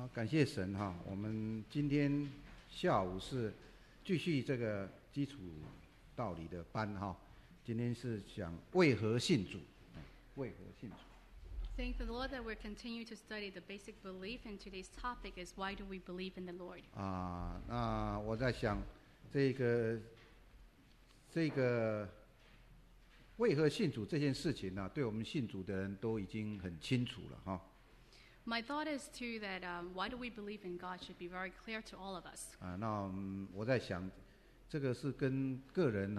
好，感谢神哈！我们今天下午是继续这个基础道理的班哈。今天是讲为何信主，为何信主。 Thank the Lord that we're continuing to study the basic belief, and today's topic is why do we believe in the Lord? 那我在想，这个为何信主这件事情呢，对我们信主的人都已经很清楚了哈。 My thought is too that why do we believe in God should be very clear to all of us. 那我在想，这个是跟个人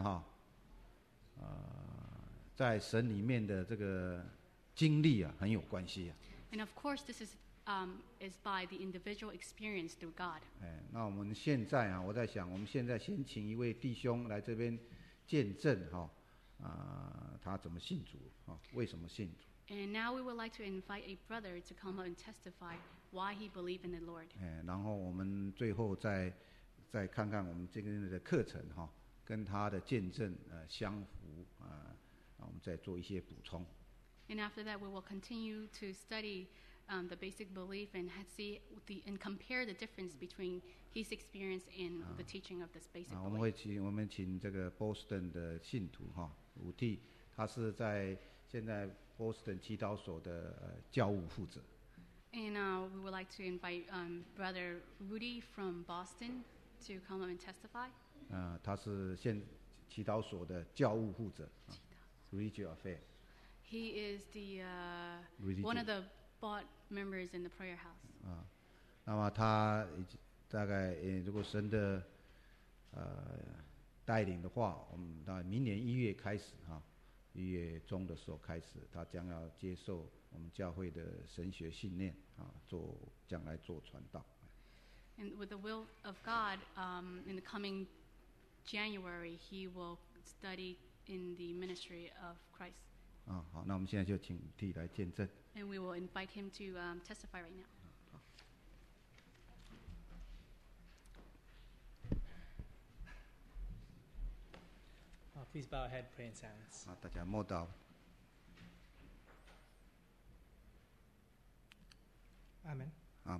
在神里面的这个经历很有关系啊。 And of course, this is by the individual experience through God. 那我们现在我在想，我们现在先请一位弟兄来这边见证他怎么信主为什么信主。 And now we would like to invite a brother to come up and testify why he believed in the Lord. 然后我们最后再看看我们这个的课程跟他的见证相符我们再做一些补充。 And after that, we will continue to study the basic belief and see and compare the difference between his experience and the teaching of this basic belief. 我们请这个 Boston 的信徒武弟，他是在现在 Boston 祈祷所的教务负责。 And we would like to invite Brother Rudy from Boston to come up and testify. 他是祈祷所的教务负责 ，Religious Affairs. He is one of the board members in the prayer house. 那么他大概如果神的带领的话，我们到明年1月开始1月中的时候开始，他将要接受我们教会的神学训练将来做传道。 And with the will of God, in the coming January, he will study in the ministry of Christ. 好，那我们现在就请弟来见证。 And we will invite him to testify right now. Please bow your head, pray in silence. 大家默祷。 Amen. 阿们。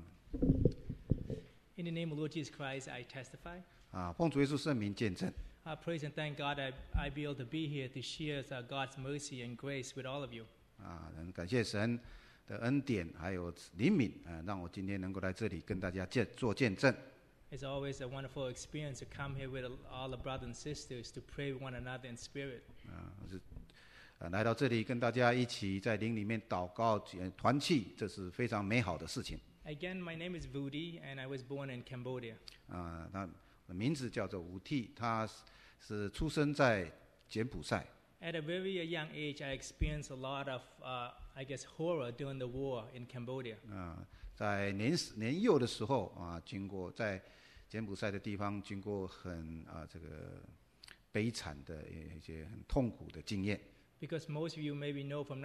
In the name of Lord Jesus Christ, I testify. 奉主耶稣圣名见证。 I praise and thank God I be able to be here to share God's mercy and grace with all of you. 很感谢神的恩典还有怜悯让我今天能够来这里跟大家做见证。 It's always a wonderful experience to come here with all the brothers and sisters to pray with one another in spirit. 来到这里跟大家一起在灵里面祷告团契，这是非常美好的事情。 Again, my name is Vudi, and I was born in Cambodia. 他的名字叫做武替，他是出生在柬埔寨。 At a very young age, I experienced a lot of, horror during the war in Cambodia. 在年幼的时候经过在柬埔寨的地方，经过很这个悲惨的一些很痛苦的经验。 Because most of you maybe know from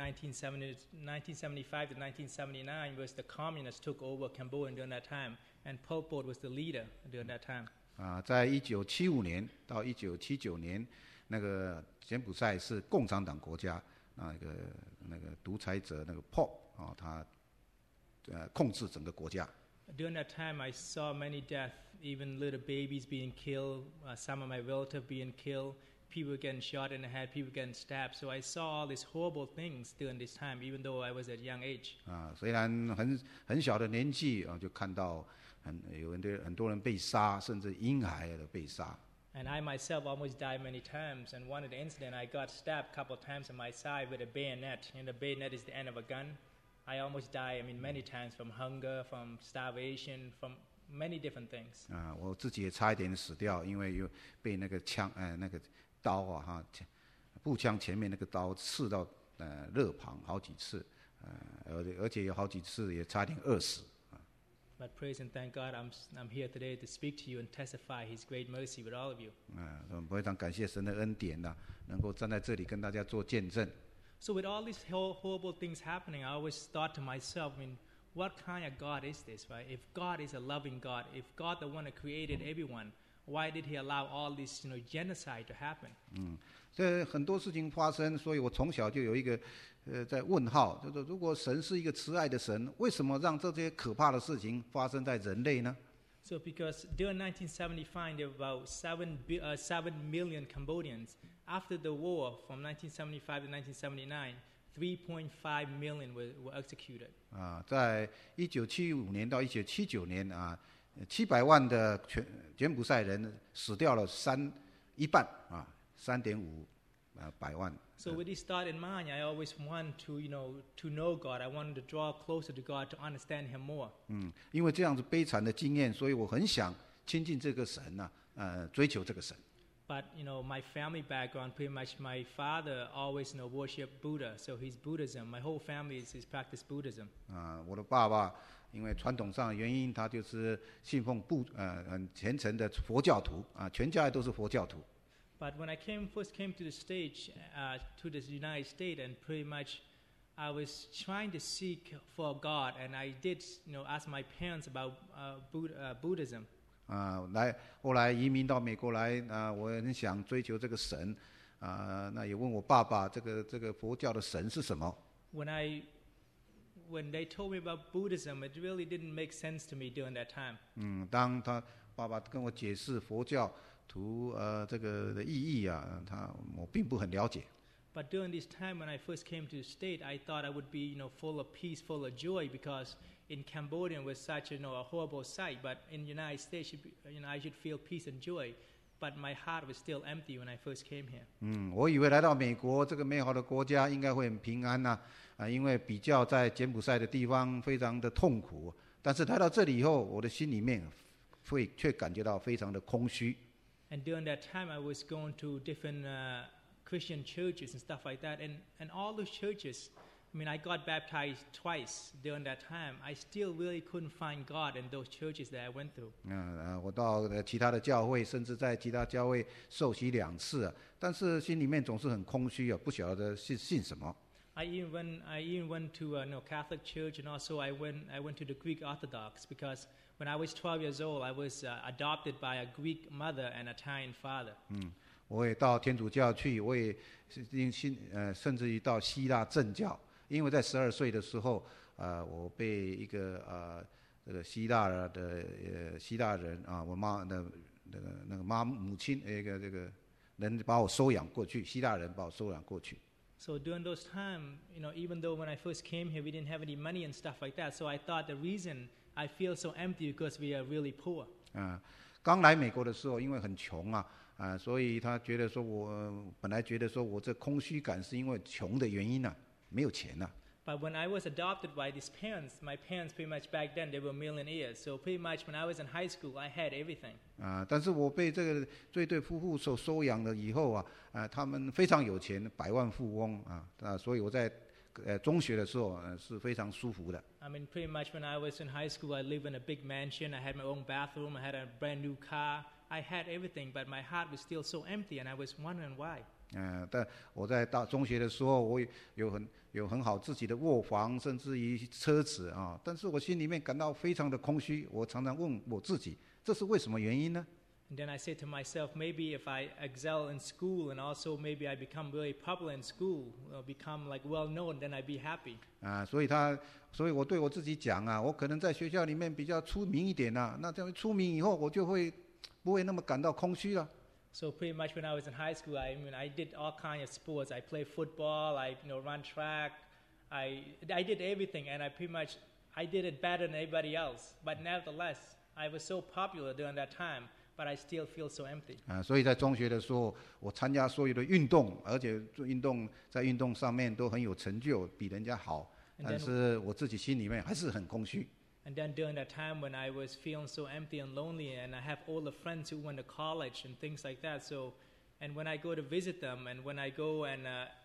1975 to 1979 was the communists took over Cambodia during that time, and Pol Pot was the leader during that time. 在1975年到1979年，那个柬埔寨是共产党国家，那个独裁者那个 Pol 他控制整个国家。 During that time, I saw many deaths, even little babies being killed, some of my relatives being killed, people getting shot in the head, people getting stabbed. So I saw all these horrible things during this time, even though I was at a young age. 虽然很小的年纪就看到很多人被杀，甚至婴孩都被杀。 And I myself almost died many times. And one of the incidents, I got stabbed a couple of times on my side with a bayonet. And the bayonet is the end of a gun. I almost died, many times from hunger, from starvation, from many different things. 我自己也差一点死掉，因为又被那个枪那个刀步枪前面那个刀刺到肋旁好几次，而且有好几次也差点饿死。 But praise and thank God, I'm here today to speak to you and testify His great mercy with all of you. 我们非常感谢神的恩典能够站在这里跟大家做见证。 So with all these horrible things happening, I always thought to myself, what kind of God is this, right? If God is a loving God, if God the one that created everyone, Why did he allow all this, genocide to happen? 这很多事情发生，所以我从小就有一个在问号，就是如果神是一个慈爱的神，为什么让这些可怕的事情发生在人类呢？ So because during 1975 there were about 7 million Cambodians. After the war from 1975 to 1979, 3.5 million were executed. 在1975年到1979年700万的柬埔寨人死掉了一半3.5百万。 So with this thought in mind, I always want to know God. I wanted to draw closer to God to understand Him more. 因为这样子悲惨的经验，所以我很想亲近这个神追求这个神。 But my family background, pretty much my father always worshiped Buddha, so he's Buddhism. My whole family is practice Buddhism. 我的爸爸因为传统上的原因，他就是信奉很虔诚的佛教徒全家都是佛教徒。 But when I first came to the stage, to the United States, and pretty much I was trying to seek for God, and I did, ask my parents about Buddhism. 后来移民到美国来我很想追求这个神那也问我爸爸这个佛教的神是什么。 When they told me about Buddhism, it really didn't make sense to me during that time. 当他爸爸跟我解释佛教徒这个的意义我并不很了解。 But during this time when I first came to the state, I thought I would be, full of peace, full of joy, because in Cambodia it was such a horrible sight. But in the United States, I should feel peace and joy. But my heart was still empty when I first came here. 我以为来到美国这个美好的国家应该会很平安因为比较在柬埔寨的地方非常的痛苦。但是来到这里以后，我的心里面却感觉到非常的空虚。 And during that time, I was going to different Christian churches and stuff like that. And all those churches, I got baptized twice during that time. I still really couldn't find God in those churches that I went through. 我到其他的教会，甚至在其他教会受洗2次但是心里面总是很空虚不晓得是信什么。 I even went to Catholic church, and also I went to the Greek Orthodox, because when I was 12 years old, I was adopted by a Greek mother and Italian father. 我也到天主教去，我也甚至于到希腊正教，因为在12岁的时候，我被一个这个希腊人我妈的那个母亲这个人把我收养过去，希腊人把我收养过去。 So during those time, even though when I first came here, we didn't have any money and stuff like that. So I thought the reason I feel so empty because we are really poor. 刚来美国的时候，因为很穷所以他觉得说我本来觉得说我这空虚感是因为穷的原因没有钱 But when I was adopted by these parents, my parents pretty much back then they were millionaires. So pretty much when I was in high school, I had everything. 但是我被这对夫妇所收养了以后他们非常有钱，百万富翁所以我在中学的时候是非常舒服的。 Pretty much when I was in high school, I lived in a big mansion. I had my own bathroom. I had a brand new car. I had everything, but my heart was still so empty, and I was wondering why. 但我在中学的时候，我有很好自己的卧房，甚至于车子但是我心里面感到非常的空虚。我常常问我自己，这是为什么原因呢？ And then I said to myself, maybe if I excel in school and also maybe I become really popular in school, become like well known, then I'd be happy. 所以我对我自己讲我可能在学校里面比较出名一点那这样出名以後，我就不会那么感到空虚了。 So pretty much when I was in high school, I did all kinds of sports. I played football, I run track, I did everything, and I did it better than anybody else. But nevertheless, I was so popular during that time, but I still feel so empty. 所以在中学的时候，我参加所有的运动，而且在运动上面都很有成就，比人家好。但是我自己心里面还是很空虚。 And then during that time when I was feeling so empty and lonely, and I have all the friends who went to college and things like that. So, and when I go to visit them, and when I go and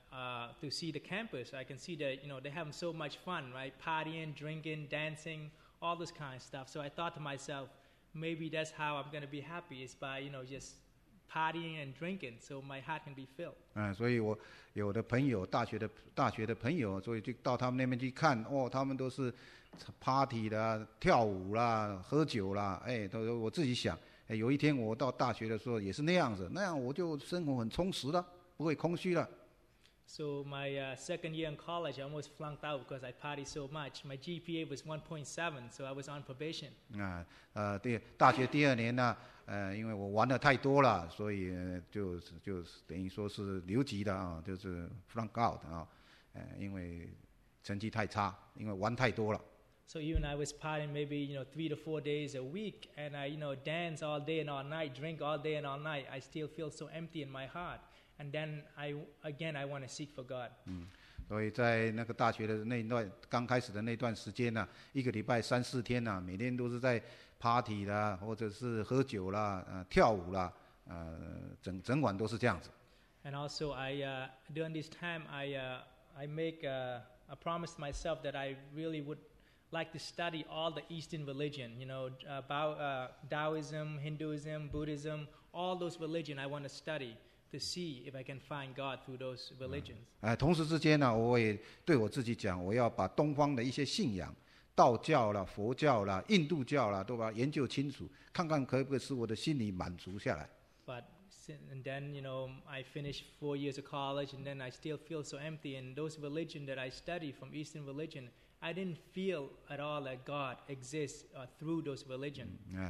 to see the campus, I can see that they're having so much fun, right? Partying, drinking, dancing, all this kind of stuff. So I thought to myself, maybe that's how I'm going to be happy, is by just partying and drinking, so my heart can be filled. 所以我有的朋友，大学的朋友，所以就到他们那边去看，他们都是 party 啦、跳舞啦、喝酒啦，我自己想， 有一天我到大学的时候也是那样子，那样我就生活很充实了，不会空虚了。 So my second year in college, I almost flunked out because I partied so much. My GPA was 1.7, so I was on probation. 大学第2年呢，因为我玩的太多了，所以就等于说是留级的啊，就是 flunk out 啊，因为成绩太差，因为玩太多了。 So even I was partying maybe 3 to 4 days a week, and I dance all day and all night, drink all day and all night. I still feel so empty in my heart, and then I want to seek for God. 所以在那个大学的那段刚开始的那段时间呢，一个礼拜3、4天呢，每天都是在 party 啦，或者是喝酒啦，跳舞啦，整晚都是这样子。 And also during this time I make a promise to myself that I really would like to study all the Eastern religion, about Taoism, Hinduism, Buddhism, all those religion I want to study to see if I can find God through those religions. 同时之间呢，我也对我自己讲，我要把东方的一些信仰，道教啦、佛教啦、印度教啦，都把它研究清楚，看看可不可以使我的心里满足下来。 And then, I finished 4 years of college, and then I still feel so empty. And those religion that I study from Eastern religion, I didn't feel at all that God exists through those religion.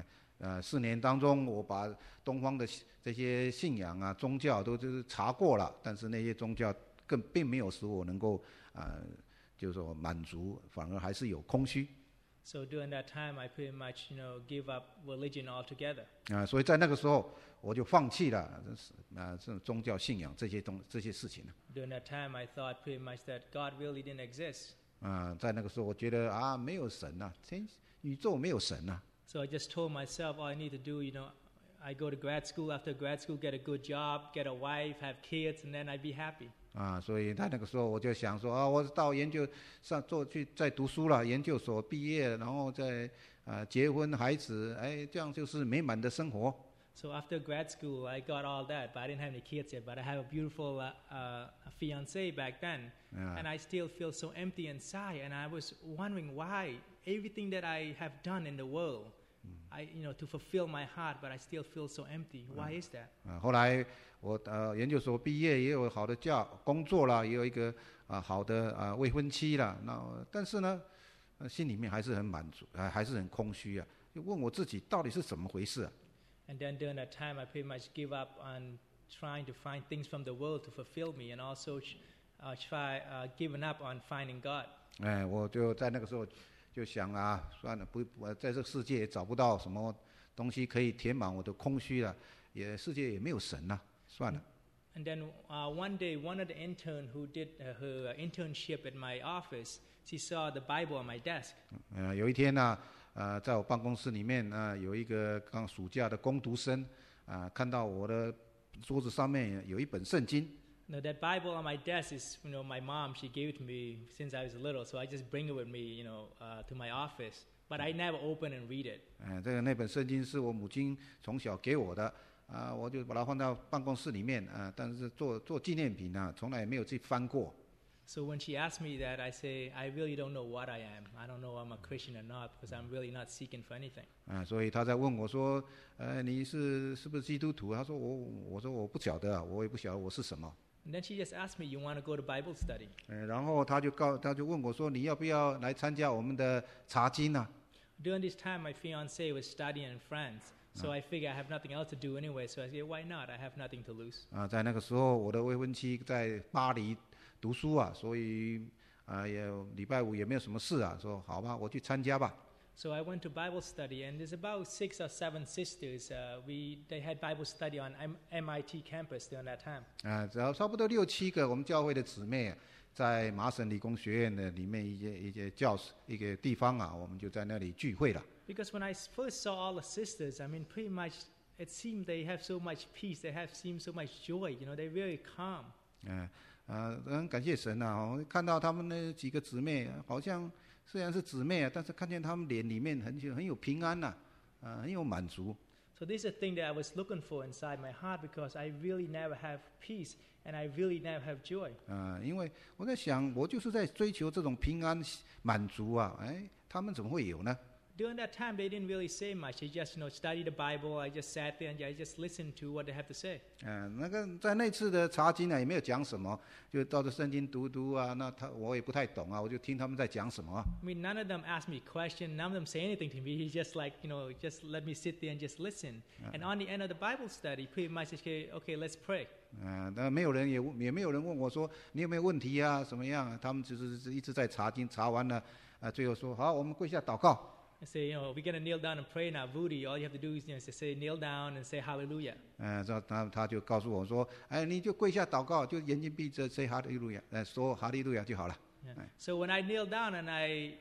4年当中，我把东方的这些信仰啊、宗教都就是查过了，但是那些宗教并没有使我能够就是说满足，反而还是有空虚。 So during that time, I pretty much, give up religion altogether. 所以在那个时候，我就放弃了这种宗教信仰这些事情了。 During that time, I thought pretty much that God really didn't exist. 在那个时候，我觉得没有神啊，宇宙没有神啊。 So I just told myself, all I need to do, I go to grad school. After grad school, get a good job, get a wife, have kids, and then I'd be happy. 所以在那个时候我就想说我到研究再读书了，研究所毕业，然后再结婚孩子，这样就是美满的生活。 So after grad school, I got all that, but I didn't have any kids yet. But I have a beautiful fiancée back then, and I still feel so empty inside. And I was wondering why everything that I have done in the world, to fulfill my heart, but I still feel so empty. Why is that? 后来我研究所毕业，也有好的工作啦，也有一个好的未婚妻啦。但是呢，心里面还是很满足，还是很空虚啊。就问我自己到底是怎么回事啊？ And then during that time, I pretty much give up on trying to find things from the world to fulfill me, and also giving up on finding God. 我就在那个时候就想算了，我在这个世界也找不到什么东西可以填满我的空虚了，世界也没有神了，算了。 And then one day, one of the intern who did her internship at my office, she saw the Bible on my desk. 有一天呢，在我办公室里面有一个刚暑假的工读生看到我的桌子上面有一本圣经。 Now that Bible on my desk is, my mom, she gave it to me since I was little, so I just bring it with me, to my office. But I never open and read it. 那本圣经是我母亲从小给我的，我就把它放到办公室里面但是做纪念品从来也没有去翻过。 So when she asked me that, I say, I really don't know what I am. I don't know if I'm a Christian or not, because I'm really not seeking for anything. 所以他在问我说，你是不是基督徒？他说我说我不晓得我也不晓得我是什么。 And then she just asked me, you want to go to Bible study? 然后他就问我说，你要不要来参加我们的查经呢 ？During this time, my fiancée was studying in France, so I figured I have nothing else to do anyway. So I said, why not? I have nothing to lose. 在那个时候，我的未婚妻在巴黎读书所以礼拜5也没有什么事说好吧，我去参加吧。 So I went to Bible study, and there's about 6 or 7 sisters. They had Bible study on MIT campus during that time. 只要差不多6、7个我们教会的姊妹在麻省理工学院的里面一些一个地方我们就在那里聚会了。 Because when I first saw all the sisters, I mean, pretty much it seemed they have so much peace. They seem so much joy. They're very calm. 很感谢神我看到他们那几个姊妹，好像虽然是姊妹但是看见他们脸里面很有平安很有满足。 So this is a thing that I was looking for inside my heart, because I really never have peace and I really never have joy. 因为我在想，我就是在追求这种平安满足他们怎么会有呢 during that time, they didn't really say much. They just, studied the Bible. I just sat there and I just listened to what they have to say. 那个在那次的查经呢，也没有讲什么，就照着圣经读啊。那我也不太懂啊，我就听他们在讲什么。 I mean, none of them asked me questions. None of them say anything to me. He just just let me sit there and just listen. And on the end of the Bible study, pretty much say, okay, let's pray. 但没有人也没有人问我说你有没有问题啊，怎么样？他们就是一直在查经，查完了，最后说好，我们跪下祷告。 I say, we're going to kneel down and pray now. Voodoo, all you have to do is say kneel down and say hallelujah. 他就告诉我说，你就跪下祷告，就眼睛闭着 say 哈利路亚，说哈利路亚就好了。 So when I kneel down and I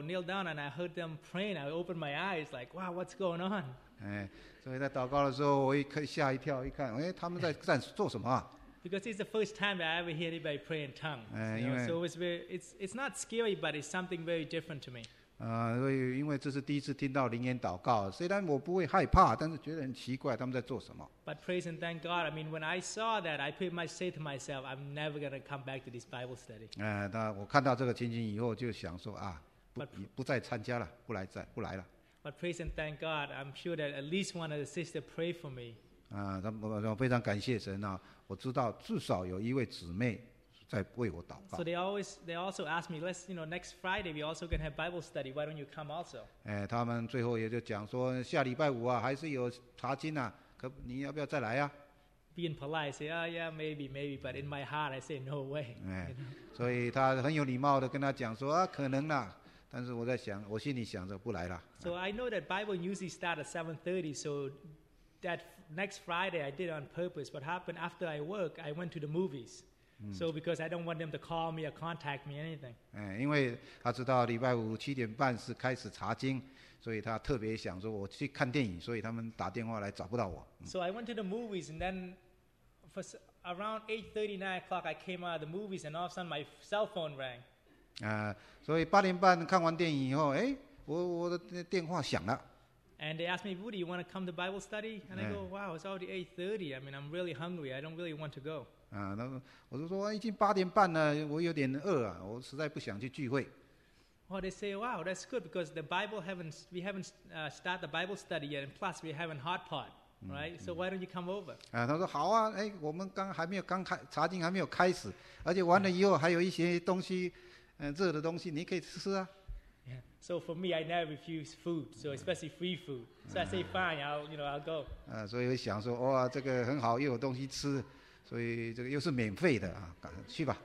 heard them praying, I opened my eyes like, wow, what's going on? 所以在祷告的时候，我吓一跳，一看，他们在做什么啊？ Because it's the first time that I ever hear anybody pray in tongues. So it's not scary, but it's something very different to me. 所以因为这是第一次听到灵言祷告，虽然我不会害怕，但是觉得很奇怪，他们在做什么。 But praise and thank God. I mean, when I saw that, I pretty much say to myself, I'm never going to come back to this Bible study. 那我看到这个情形以后，就想说不再参加了，不来了。 But praise and thank God, I'm sure that at least one of the sisters prayed for me. 我非常感谢神啊！我知道至少有一位姊妹在为我祷告。 So they also asked me, let's next Friday we also going to have Bible study. Why don't you come also? 他们最后也就讲说，下礼拜五啊，还是有查经啊，你要不要再来啊？ Being polite, say, oh yeah, maybe, but in my heart I say no way. 所以他很有礼貌的跟他讲说可能啦。但是我心里想着不来了。 So I know that Bible usually start at 7:30. So that next Friday I did it on purpose. What happened after I work, I went to the movies. So because I don't want them to call me or contact me anything. 因为他知道礼拜五7点半是开始查经，所以他特别想说我去看电影，所以他们打电话来找不到我。 So I went to the movies and then for around 8:30, 9 o'clock I came out of the movies and all of a sudden my cell phone rang. 所以8点半看完电影以后，我的电话响了。 And they asked me, Woody, you want to come to Bible study? And I go, wow, it's already 8:30. I mean, I'm really hungry. I don't really want to go. 那我就说已经8点半了，我有点饿啊，我实在不想去聚会。 Oh, they say, wow, that's good because we haven't started the Bible study yet, and plus we haven't hot pot, right? So why don't you come over? 他说好啊，我们查经还没有开始，而且完了以后还有一些东西。热的东西你可以吃啊。 Yeah. So for me, I never refuse food, so especially free food. So I say fine, I'll go. 所以我想说，哇，这个很好，又有东西吃，所以这个又是免费的啊，去吧，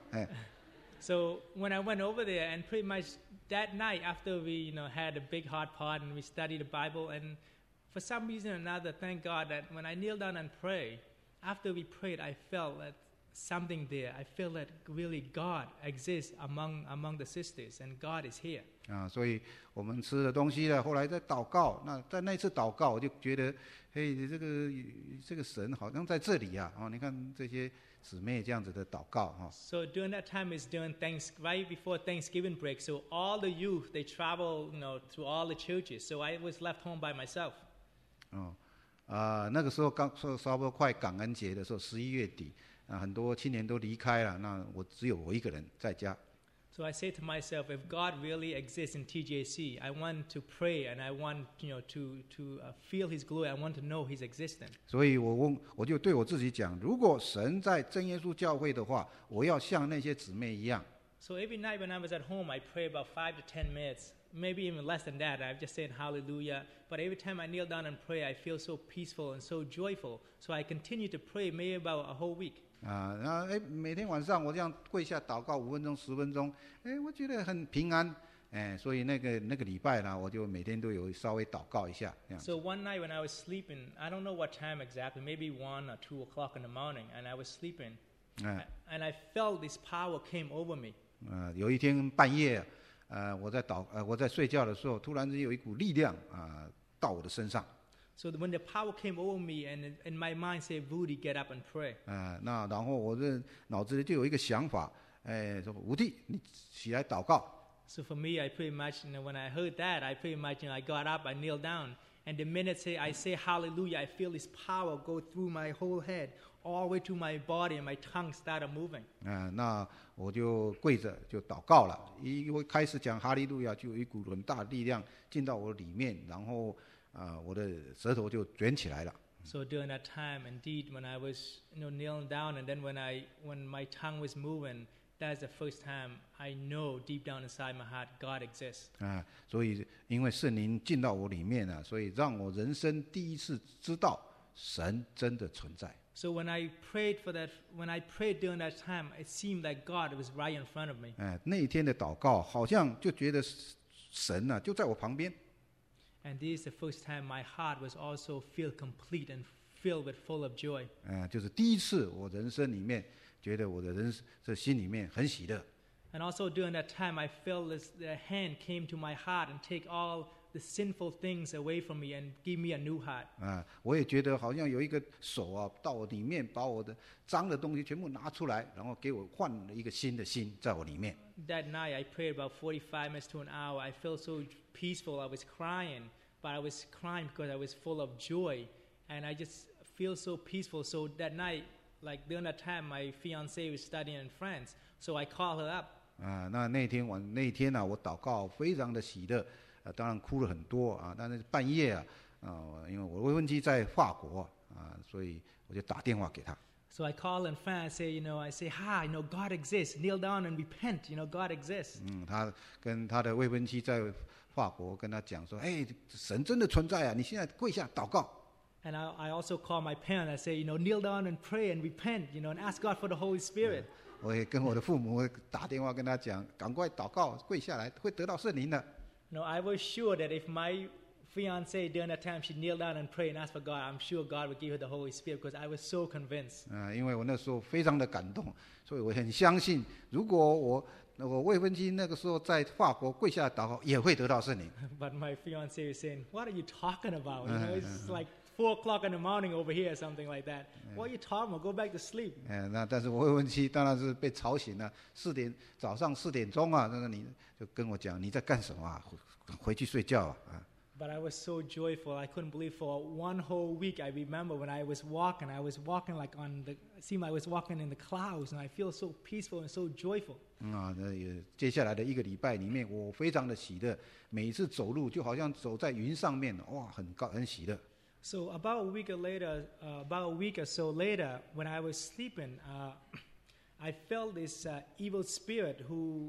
So when I went over there, and pretty much that night after we, had a big hot pot and we studied the Bible, and for some reason or another, thank God that when I kneeled down and prayed, after we prayed, I felt that something there. I feel that really God exists among the sisters, and God is here. 所以我们吃的东西呢，后来在祷告，在那次祷告，我就觉得，这个神好像在这里啊！你看这些姊妹这样子的祷告哈。 So during that time is right before Thanksgiving break. So all the youth they travel, to all the churches. So I was left home by myself. 那个时候差不多快感恩节的时候，11月底。很多青年都离开了，那只有我一个人在家。 So I say to myself, if God really exists in TJC, I want to pray and I want, to feel His glory. I want to know His existence. 所以我就对我自己讲，如果神在真耶稣教会的话，我要像那些姊妹一样。 So every night when I was at home, I pray about 5 to 10 minutes, maybe even less than that. I'm just saying hallelujah. But every time I kneel down and pray, I feel so peaceful and so joyful. So I continue to pray maybe about a whole week. 每天晚上我这样跪下祷告5分钟10分钟，我觉得很平安，所以那个礼拜呢，我就每天都有稍微祷告一下。 So one night when I was sleeping, I don't know what time exactly, maybe 1 or 2 o'clock in the morning, and I was sleeping, and I felt this power came over me. 有一天半夜，我在睡觉的时候，突然间有一股力量到我的身上。 So when the power came over me, and in my mind said, "Woody, get up and pray." 那然后我的脑子里就有一个想法，说吴弟，你起来祷告。 So for me, I pretty much, when I heard that, I pretty much, I got up, I kneeled down, And the minute I say hallelujah, I feel this power go through my whole head, all the way to my body, and my tongue started moving. 那我就跪着就祷告了。一开始讲哈利路亚，就有一股很大的力量进到我里面，然后我的舌头就卷起来了。 So during that time, indeed, when I was kneeling down, and then when my tongue was moving, that's the first time I know deep down inside my heart God exists. 所以因为圣灵进到我里面啊，所以让我人生第一次知道神真的存在。 So when I prayed during that time, it seemed like God was right in front of me. 那一天的祷告，好像就觉得神啊就在我旁边。 And this is the first time my heart was also feel complete and filled with full of joy. 就是第一次我人生里面觉得我的这心里面很喜乐。 And also during that time, I felt the hand came to my heart and take all the sinful things away from me and give me a new heart. 我也觉得好像有一个手啊到我里面，把我的脏的东西全部拿出来，然后给我换了一个新的心在我里面。 That night, I prayed about 45 minutes to an hour. I felt so peaceful. I was crying, but I was crying because I was full of joy, and I just feel so peaceful. So that night, like during that time, my fiancée was studying in France, so I called her up. 那天啊，我祷告非常的喜乐，当然哭了很多啊。但是半夜啊，因为我未婚妻在法国啊，所以我就打电话给她。 So I call in France, I say, hi, God exists. Kneel down and repent. God exists. 他跟他的未婚妻在法国跟他讲说，神真的存在啊！你现在跪下祷告。 And I also call my parents. I say, kneel down and pray and repent, and ask God for the Holy Spirit. 我也跟我的父母打电话跟他讲，赶快祷告，跪下来，会得到圣灵的。 I was sure that if my fiancée during that time she kneel down and pray and ask for God, I'm sure God would give her the Holy Spirit because I was so convinced. 因为我那时候非常的感动，所以我很相信，如果我未婚妻那个时候在法国跪下来祷告，也会得到圣灵。 But my fiancée was saying, "What are you talking about? It's like 4:00 in the morning over here, something like that. What are you talking about? Go back to sleep." 但是我未婚妻当然是被吵醒了，早上4点钟啊，你就跟我讲你在干什么啊？回去睡觉啊。 But I was so joyful. I couldn't believe for one whole week. I remember when I was walking like it seemed I was walking in the clouds, and I feel so peaceful and so joyful. 接下来的1个礼拜里面，我非常的喜乐，每一次走路就好像走在云上面，哇，很喜乐。 So about a week or so later, when I was sleeping, I felt this evil spirit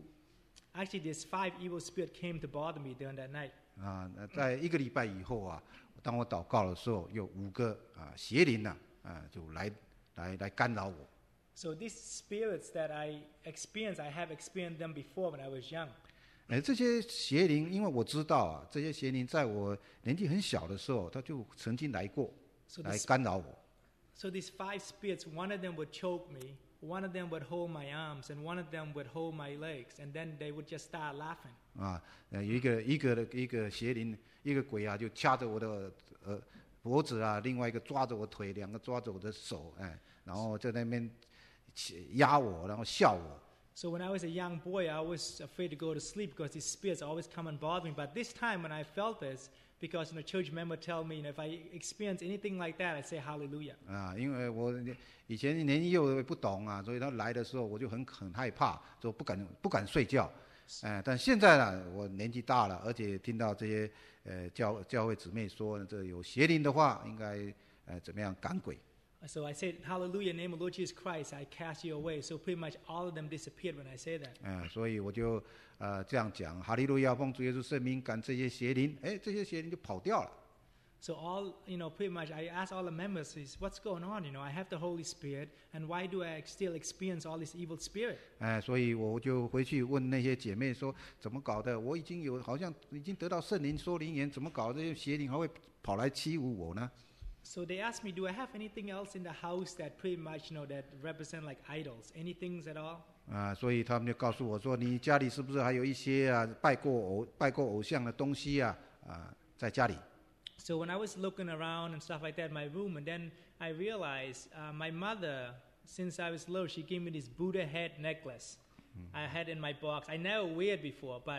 actually this 5 evil spirits came to bother me during that night. 在1个礼拜以后啊，当我祷告的时候，有5个邪灵就来干扰我。 So these spirits that I have experienced them before when I was young. 这些邪灵，因为我知道啊，这些邪灵在我年纪很小的时候，他就曾经来过，来干扰我。 So these 5 spirits, one of them would choke me, one of them would hold my arms, and one of them would hold my legs, and then they would just start laughing. 有一个邪灵，一个鬼啊，就掐着我的脖子啊，另外一个抓着我腿，2个抓着我的手，然后在那边压我，然后笑我。 So when I was a young boy, I was afraid to go to sleep because these spirits always come and bother me. But this time when I felt this, because church member tell me, if I experience anything like that, I say hallelujah. 因为我以前年幼不懂啊，所以他来的时候我就很害怕，就不敢睡觉。但现在呢，我年纪大了，而且听到这些教会姊妹说，这有邪灵的话，应该怎么样赶鬼。 So I said, hallelujah, in the name of Lord Jesus Christ, I cast you away. So pretty much all of them disappeared when I say that. 所以我就这样讲，哈利路亚，奉主耶稣圣名赶这些邪灵，这些邪灵就跑掉了。 So all, pretty much I asked all the members, what's going on? I have the Holy Spirit, and why do I still experience all this evil spirit? 所以我就回去问那些姐妹说，怎么搞的？我好像已经得到圣灵说灵言，怎么搞这些邪灵还会跑来欺侮我呢？ So they asked me, do I have anything else in the house that pretty much, that represent like idols? Anything at all? 所以他们就告诉我说，你家里是不是还有一些拜过偶像的东西在家里？ So when I was looking around and stuff like that in my room, and then I realized my mother, since I was little, she gave me this Buddha head necklace. I had in my box. I never wear it before, but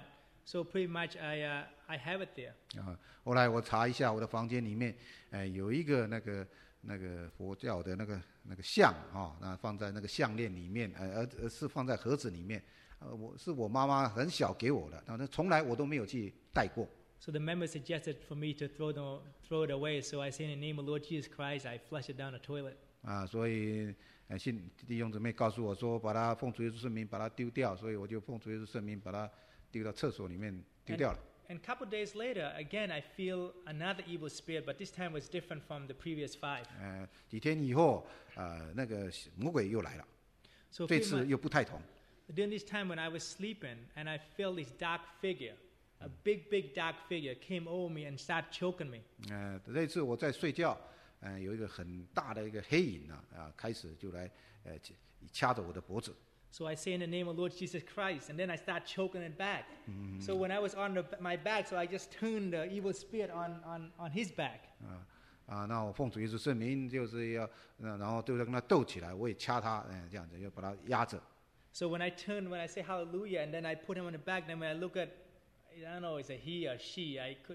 So pretty much I have it there. 后来我查一下，我的房间里面，有一个那个佛教的那个像那放在那个项链里面，而是放在盒子里面，我妈妈很小给我的，那从来我都没有去带过。 So the member suggested for me to throw it away. So I say in the name of Lord Jesus Christ, I flush it down the toilet. 所以弟兄姊妹告诉我说，把它奉主耶稣圣名把它丢掉，所以我就奉主耶稣圣名把它丢到厕所里面丢掉了。 And a couple of days later, again I feel another evil spirit, but this time was different from the previous 5. 几天以后，那个魔鬼又来了， So 这次又不太同。 during this time when I was sleeping and I felt this dark figure, a big dark figure came over me and started choking me. 这次我在睡觉，有一个很大的一个黑影开始就来掐着我的脖子。 So I say in the name of Lord Jesus Christ, and then I start choking it back. So when I was on my back, so I just turned the evil spirit on his back. 那我奉主耶稣圣名，就是要，然后就要跟他斗起来，我也掐他，这样子要把他压着。 So when I say hallelujah, and then I put him on the back, then when I look at, I don't know, it's a he or she,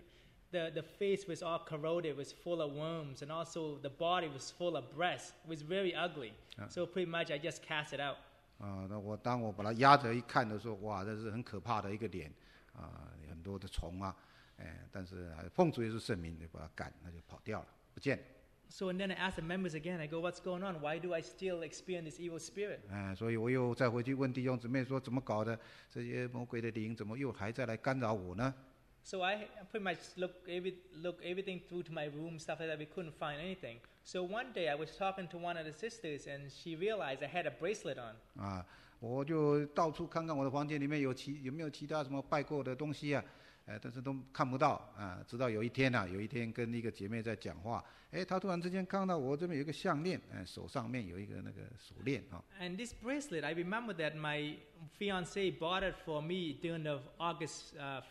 the face was all corroded, it was full of worms, and also the body was full of breasts. It was very ugly. So pretty much I just cast it out. 那当我把它压着一看的时候，哇，这是很可怕的一个脸，很多的虫但是奉主耶稣圣名就把它赶，那就跑掉了，不见了。 So and then I ask the members again, I go, what's going on? Why do I still experience this evil spirit? 所以我又再回去问弟兄姊妹说，怎么搞的？这些魔鬼的灵怎么又还在来干扰我呢？ So I pretty much look everything through to my room, stuff like that. We couldn't find anything. So one day I was talking to one of the sisters, and she realized I had a bracelet on. 我就到处看看我的房间里面有没有其他什么拜过的东西但是都看不到直到有一天跟一个姐妹在讲话，她突然之间看到我这边有一个项链，手上面有一个那个手链 And this bracelet, I remember that my fiancé bought it for me during the August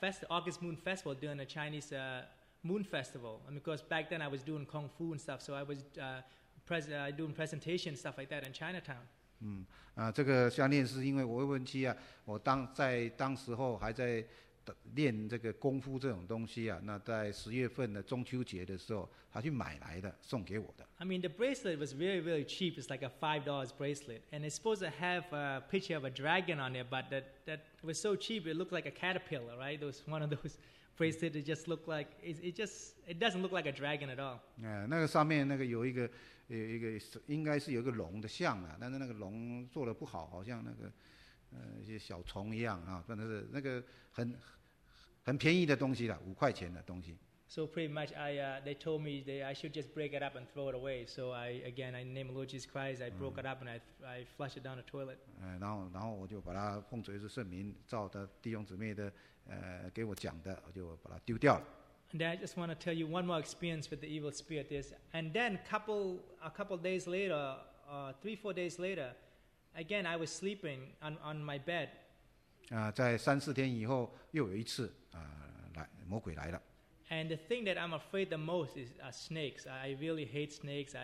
Moon Festival, during the Chinese Moon Festival. And because back then I was doing Kung Fu and stuff, so I was doing presentations stuff like that in Chinatown. 这个项链是因为我未婚妻我当时候还在练这个功夫这种东西那在10月份的中秋节的时候，他去买来的，送给我的。 I mean, the bracelet was really, really cheap. It's like a $5 bracelet, and it's supposed to have a picture of a dragon on it, but that was so cheap it looked like a caterpillar, right? It was one of those bracelets that just looked like it doesn't look like a dragon at all. 那个上面那个有一个应该是有一个龙的像但是那个龙做的不好，好像那个一些小虫一样反正是那个很便宜的东西5块钱的东西。 So pretty much, they told me that I should just break it up and throw it away. So in the name of Lord Jesus Christ, I broke it up and I flushed it down the toilet. 然后我就把它奉主耶稣圣名，照的弟兄姊妹的给我讲的，我就把它丢掉了。 And then I just want to tell you one more experience with the evil spirit. And then a couple days later, 3-4 days later, again I was sleeping on my bed. 在3-4天以后，又有一次魔鬼来了。 And the thing that I'm afraid the most is snakes. I really hate snakes.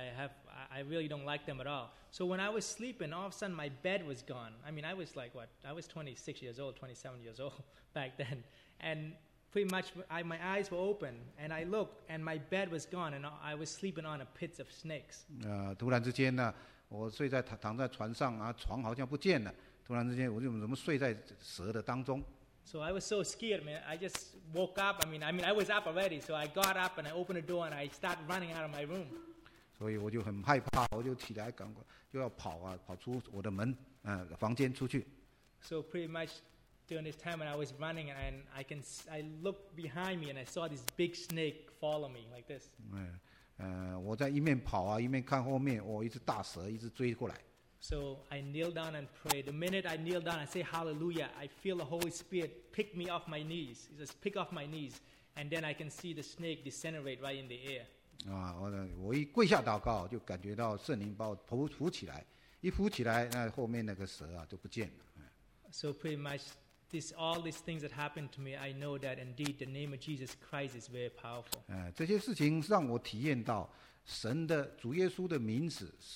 I really don't like them at all. So when I was sleeping, all of a sudden my bed was gone. I mean, I was like I was 26 years old, 27 years old back then, and pretty much my eyes were open, and I looked, and my bed was gone, and I was sleeping on a pit of snakes. 突然之间呢，我躺在船上床好像不见了。突然之间，我就怎么睡在蛇的当中。 So I was so scared, man. I just woke up. I mean, I was up already. So I got up and I opened the door and I started running out of my room. 所以我就很害怕，我就起来赶快就要跑出我的门房间出去。 So pretty much during this time when I was running, and I looked behind me and I saw this big snake follow me like this. 我在一面跑一面看后面，一只大蛇一直追过来。 So I kneel down and pray. The minute I kneel down and say hallelujah, I feel the Holy Spirit pick me off my knees. He says, pick off my knees. And then I can see the snake disintegrate right in the air. 我一跪下祷告，就感觉到圣灵把我头扶起来，一扶起来，那后面那个蛇就不见了。 So pretty much all these things that happened to me, I know that indeed the name of Jesus Christ is very powerful. 这些事情让我体验到神的主耶稣的名字是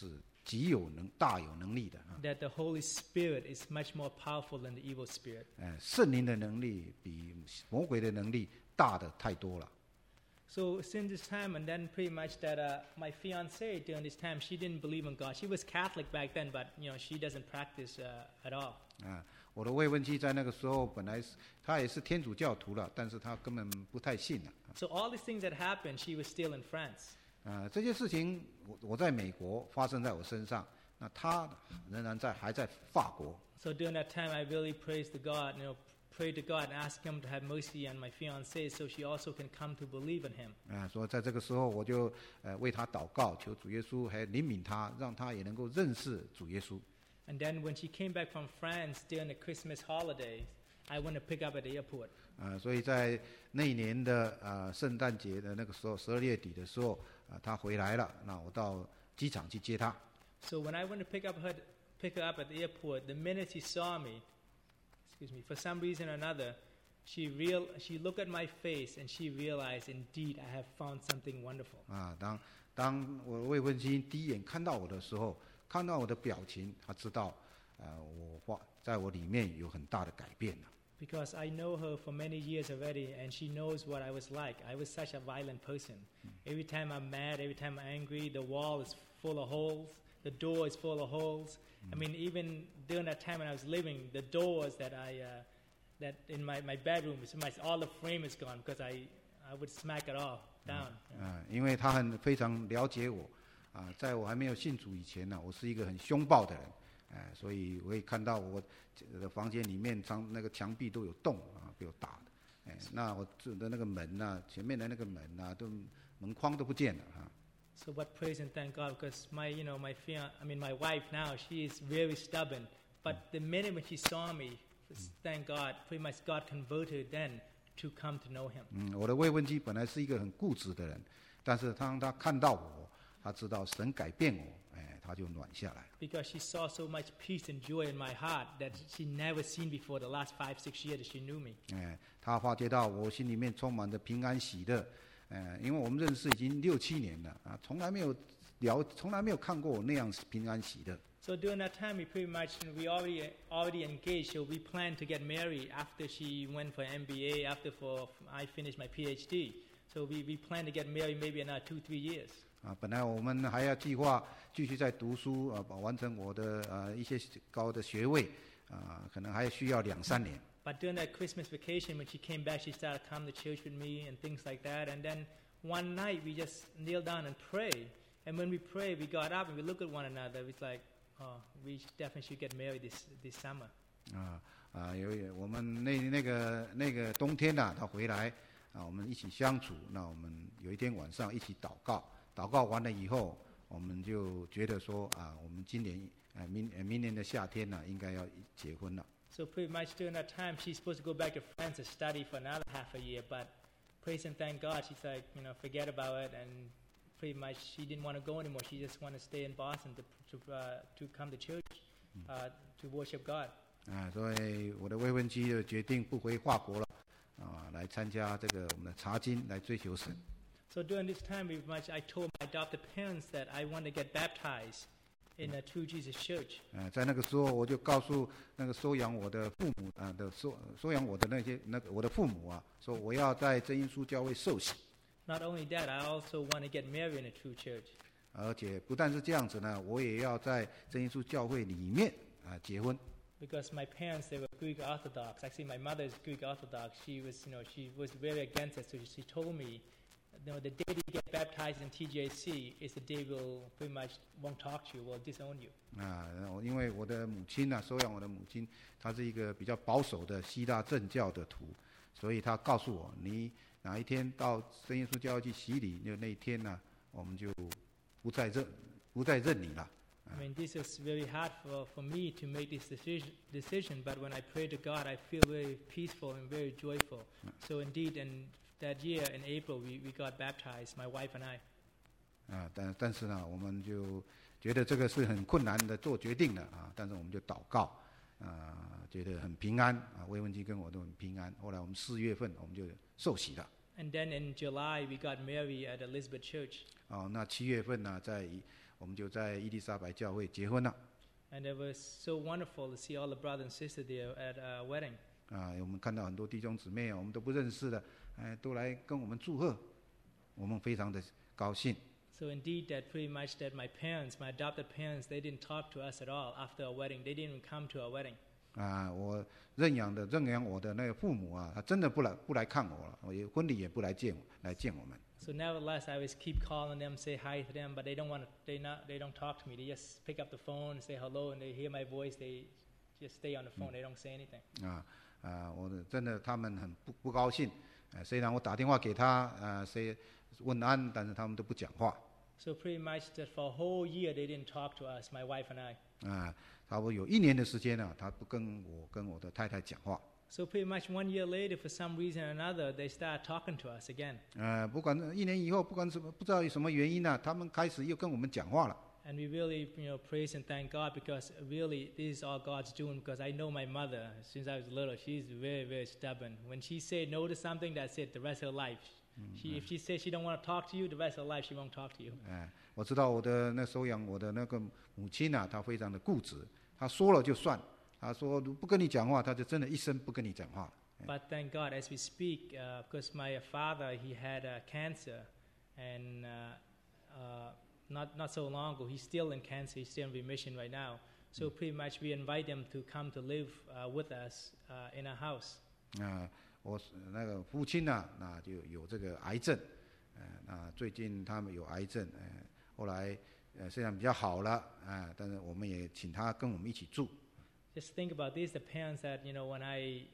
极有大有能力的啊。 That the Holy Spirit is much more powerful than the evil spirit. 圣灵的能力比魔鬼的能力大的太多了。 So since this time, and then pretty much that my fiancée during this time, she didn't believe in God. She was Catholic back then, but she doesn't practice at all. 我的未婚妻在那个时候本来她也是天主教徒了，但是她根本不太信了。 So all these things that happened, she was still in France. 这些事情我在美国发生在我身上，那她仍然还在法国。 So during that time, I really praised to God, prayed to God and asked Him to have mercy on my fiancée, so she also can come to believe in Him. 所以在这个时候，我就为她祷告，求主耶稣还怜悯她，让她也能够认识主耶稣。 And then when she came back from France during the Christmas holidays, I went to pick up at the airport. 所以在那一年的圣诞节的那个时候，12月底的时候，她回来了，那我到机场去接她。 So when I went to pick her up at the airport, the minute she saw me, for some reason or another, she looked at my face and she realized, indeed, I have found something wonderful. 当我未婚妻第一眼看到我的时候，看到我的表情，她知道，在我里面有很大的改变了。 Because I know her for many years already, and she knows what I was like. I was such a violent person. Every time I'm mad, every time I'm angry, the wall is full of holes, the door is full of holes. I mean, even during that time when I was living, the doors that in my bedroom, all the frame is gone because I would smack it all down. 因为她非常了解我，在我还没有信主以前呢，我是一个很凶暴的人。所以我可以看到我的房间里面那个墙壁都有洞被我打的。那我住的那个门前面的那个门都门框都不见了。 So but praise and thank God, because my wife now, she is very stubborn. But the minute when she saw me, thank God, pretty much God converted then to come to know Him. 我的未婚妻本来是一个很固执的人，但是当她看到我，她知道神改变我。他就暖下来。 Because she saw so much peace and joy in my heart that she never seen before the last 5-6 years that she knew me. 他发觉到我心里面充满着平安喜乐。因为我们认识已经6-7年了从来没有看过我那样平安喜乐。 So during that time, we already engaged. So we planned to get married after she went for MBA, I finished my PhD. So we planned to get married maybe in 2-3 years. 本来我们还要计划继续在读书完成我的一些高的学位可能还需要2-3年。 But during that Christmas vacation, when she came back, she started coming to church with me and things like that. And then one night we just kneeled down and prayed. And when we prayed, we got up and we looked at one another. It's like, we definitely should get married this summer. 我们那个冬天他回来我们一起相处。那我们有一天晚上一起祷告。祷告完了以后，我们就觉得说我们今年明年的夏天应该要结婚了。 So pretty much during that time, she's supposed to go back to France to study for another half a year. But praise and thank God, she's like, forget about it, and pretty much she didn't want to go anymore. She just wanted to stay in Boston to come to church, to worship God. 所以我的未婚妻就决定不回法国了来参加这个我们的查经，来追求神。 So during this time, I told my adopted parents that I want to get baptized in a True Jesus Church. 在那个时候，我就告诉那个收养我的父母收养我的我的父母说我要在真耶稣教会受洗。 Not only that, I also want to get married in a true church. 而且不但是这样子呢，我也要在真耶稣教会里面结婚。 Because my parents, they were Greek Orthodox. Actually, my mother is Greek Orthodox. She was very against it. So she told me, the day you get baptized in TJC is the day we'll pretty much won't talk to you, we'll disown you. 因为我的母亲收养我的母亲，她是一个比较保守的希腊正教的徒，所以她告诉我，你哪一天到真耶稣教会去洗礼，那一天我们就不再认你了。 I mean, this is very hard for me to make this decision, but when I pray to God, I feel very peaceful and very joyful. So indeed, in that year, in April, we got baptized, my wife and I. 但是呢，我们就觉得这个是很困难的做决定的但是我们就祷告觉得很平安未婚妻跟我都很平安。后来我们4月份我们就受洗了。 And then in July, we got married at Elizabeth Church. 那7月份呢，我我们就在伊丽莎白教会结婚了。 And it was so wonderful to see all the brothers and sisters there at a wedding. 我们看到很多弟兄姊妹，我们都不认识的，都来跟我们祝贺，我们非常的高兴。 So indeed, that pretty much that my parents, my adopted parents, they didn't talk to us at all after a wedding. They didn't even come to our wedding. 我认养我的那个父母啊，他真的不来看我了，婚礼也不来见我们。 So nevertheless, I always keep calling them, say hi to them, but they don't talk to me. They just pick up the phone, say hello, and they hear my voice. They just stay on the phone. They don't say anything. 我真的他们很不高兴。虽然我打电话给他，问安，但是他们都不讲话。 So pretty much that for a whole year they didn't talk to us, my wife and I. 差不多有1年的时间呢，他不跟我的太太讲话。 So pretty much 1 year later, for some reason or another, they start talking to us again. 不管1年以后，不知道有什么原因呢，他们开始又跟我们讲话了。 And we really, praise and thank God because really this is all God's doing. Because I know my mother since I was little, she's very, very stubborn. When she said no to something, that's it. The rest of her life, if she says she don't want to talk to you, the rest of her life she won't talk to you. 我知道收养我的那个母亲啊，她非常的固执，她说了就算。他说不跟你讲话，他就真的一生不跟你讲话。 But thank God, as we speak, because my father he had cancer, and not so long ago he's still in cancer. He's still in remission right now. So pretty much we invite him to come to live with us in our house. 我那个父亲呢，那就有这个癌症，最近他们有癌症，后来虽然比较好了，但是我们也请他跟我们一起住。 Just think about this: the parents that when I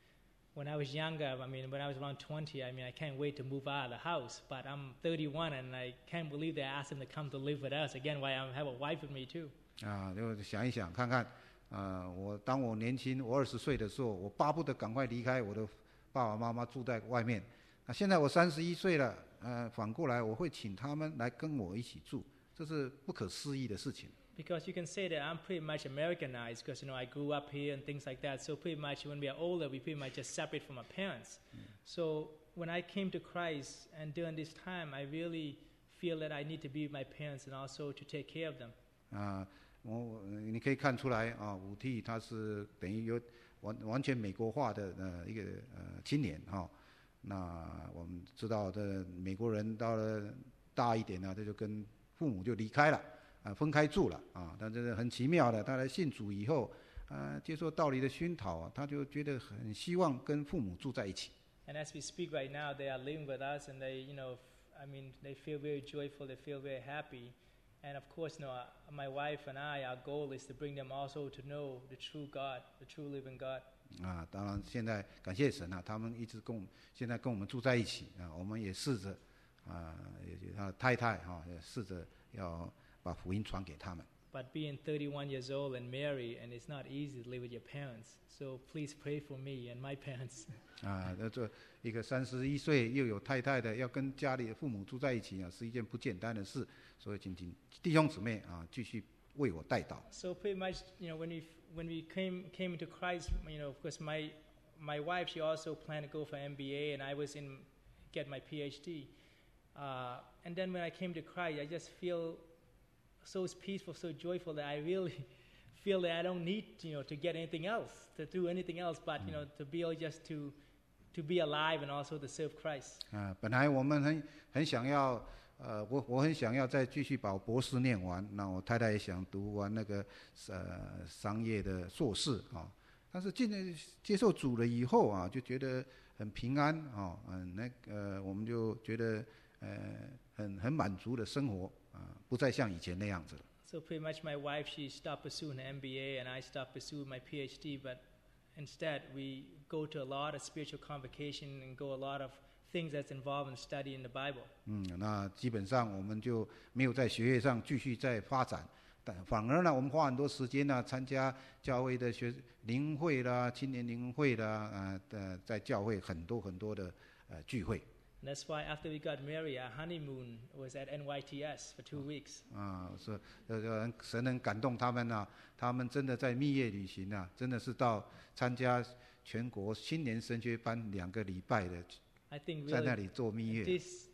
was younger, when I was around 20, I can't wait to move out of the house. But I'm 31, and I can't believe they asked him to come to live with us again. Why I have a wife with me too? 就想一想看看，当我年轻，我20岁的时候，我巴不得赶快离开我的爸爸妈妈住在外面。现在我31岁了，反过来我会请他们来跟我一起住，这是不可思议的事情。 Because you can say that I'm pretty much Americanized because I grew up here and things like that. So pretty much when we are older, we pretty much just separate from our parents. So when I came to Christ and during this time, I really feel that I need to be with my parents and also to take care of them. 你可以看出来武弟他是等于有完全美国化的一个青年那我们知道的美国人到了大一点呢，他就跟父母就离开了。分开住了但是很奇妙的，他来信主以后，接受道理的熏陶他就觉得很希望跟父母住在一起。 And as we speak right now, they are living with us, and they, they feel very joyful, they feel very happy, and of course, my wife and I, our goal is to bring them also to know the true God, the true living God. 当然现在感谢神他们一直现在跟我们住在一起我们也试着他太太也试着要把福音传给他们。 But being 31 years old and married, and it's not easy to live with your parents. So please pray for me and my parents. 这一个31岁又有太太的，要跟家里的父母住在一起是一件不简单的事。所以请弟兄姊妹继续为我代祷。 So pretty much, when we came into Christ, of course my wife, she also planned to go for MBA, and I was get my PhD. And then when I came to Christ, I just feel so peaceful, so joyful that I really feel that I don't need, to get anything else, to do anything else, but to be able just to be alive and also to serve Christ. 本来我们很想要，我很想要再继续把博士念完，那我太太也想读完那个商业的硕士但是接受主了以后就觉得很平安我们就觉得很满足的生活不再像以前那样子了。 So pretty much my wife, she stopped pursuing the MBA, and I stopped pursuing my PhD. But instead, we go to a lot of spiritual convocation and go a lot of things that's involved in studying the Bible. 那基本上我们就没有在学业上继续在发展，但反而呢，我们花很多时间参加教会的灵会啦、青年灵会啦，在教会很多很多的聚会。 And that's why after we got married, our honeymoon was at NYTS for 2 weeks. 神很感动他们他们真的在蜜月旅行真的是到参加全国青年神学班2个礼拜的， I think 在那里做蜜月。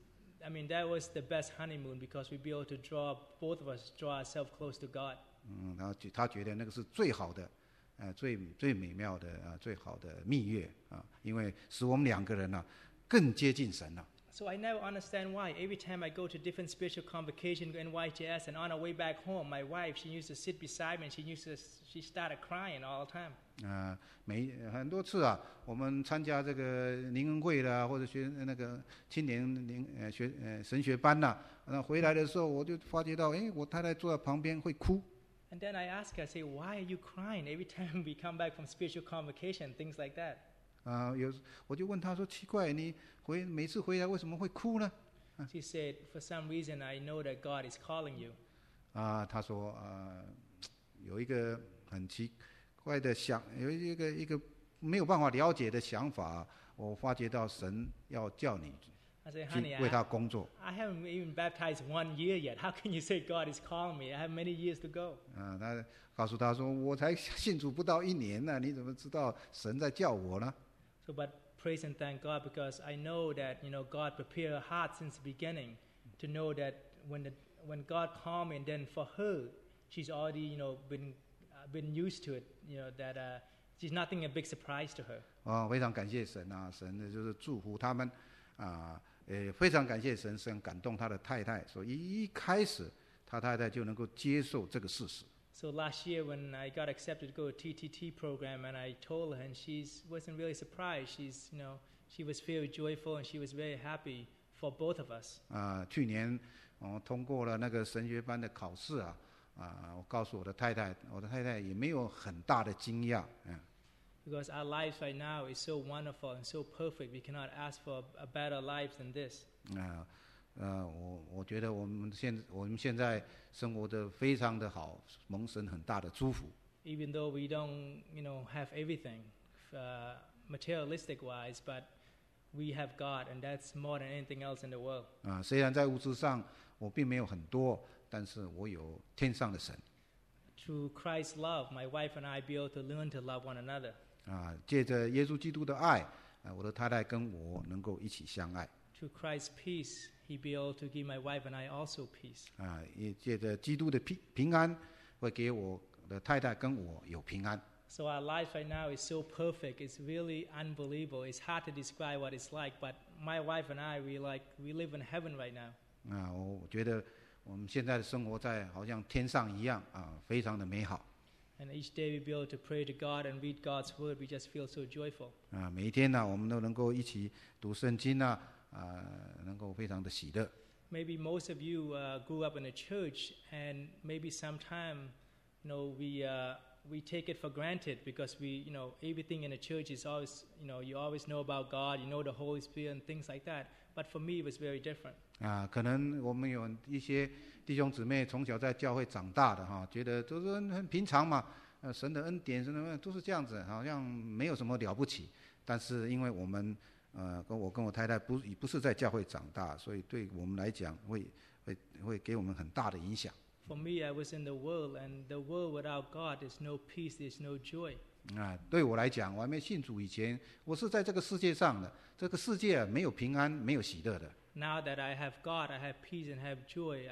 I mean, that was the best honeymoon because we be able to both of us draw ourselves close to God. 他觉得那个是最好的，最美妙的最好的蜜月因为使我们两个人更接近神了。 So I never understand why. Every time I go to different spiritual convocation, go NYJS, and on our way back home, my wife, she used to sit beside me, and she started crying all the time. 很多次我们参加这个灵恩会啦，或者学那个青年神学班那回来的时候，我就发觉到，我太太坐在旁边会哭。 And then I ask her, I say, why are you crying every time we come back from spiritual convocation, things like that? 我就问她说，奇怪，你每次回来为什么会哭呢？ She said, for some reason I know that God is calling you. 她说有一个很奇怪的有一个没有办法了解的想法，我发觉到神要叫你去为他工作。 I haven't even baptized 1 year yet. How can you say God is calling me? I have many years to go. 他告诉他说，我才信主不到1年呢，你怎么知道神在叫我呢？ So, but praise and thank God because I know that God prepared her heart since the beginning to know that when God called me, and then for her, she's already been used to it. That it's nothing a big surprise to her. 非常感谢神神的就是祝福他们非常感谢神，神感动他的太太，所以一开始他太太就能够接受这个事实。 So last year when I got accepted to go to TTT program, and I told her, and she wasn't really surprised. She was very joyful and she was very happy for both of us. 去年通过了那个神学班的考试我告诉我的太太也没有很大的惊讶。 Because our lives right now is so wonderful and so perfect, we cannot ask for a better life than this. 我觉得我们现在生活得非常的好，蒙神很大的祝福。 Even though we don't, have everything, materialistic wise, but we have God, and that's more than anything else in the world. 虽然在物质上我并没有很多，但是我有天上的神。 Through Christ's love, my wife and I be able to learn to love one another. 借着耶稣基督的爱，我的太太跟我能够一起相爱。 Through Christ's peace, He be able to give my wife and I also peace. 也借着基督的平安，会给我的太太跟我有平安。 So our life right now is so perfect. It's really unbelievable. It's hard to describe what it's like. But my wife and I, we live in heaven right now. 我觉得我们现在的生活在好像天上一样非常的美好。 And each day we be able to pray to God and read God's word. We just feel so joyful. 每一天我们都能够一起读圣经能够非常的喜乐。 Maybe most of you grew up in a church, and maybe sometime, we take it for granted because everything in the church is always, you always know about God, you know the Holy Spirit and things like that. But for me, it was very different. 可能我们有一些弟兄姊妹从小在教会长大的觉得都是很平常嘛，神的恩典，神的都是这样子，好像没有什么了不起。但是因为我们跟我太太不是在教会长大，所以对我们来讲会给我们很大的影响。 For me, I was in the world, and the world without God, there's no peace, there's no joy. 对我来讲，我还没信主以前，我是在这个世界上的，这个世界没有平安，没有喜乐的。 Now that I have God, I have peace and have joy.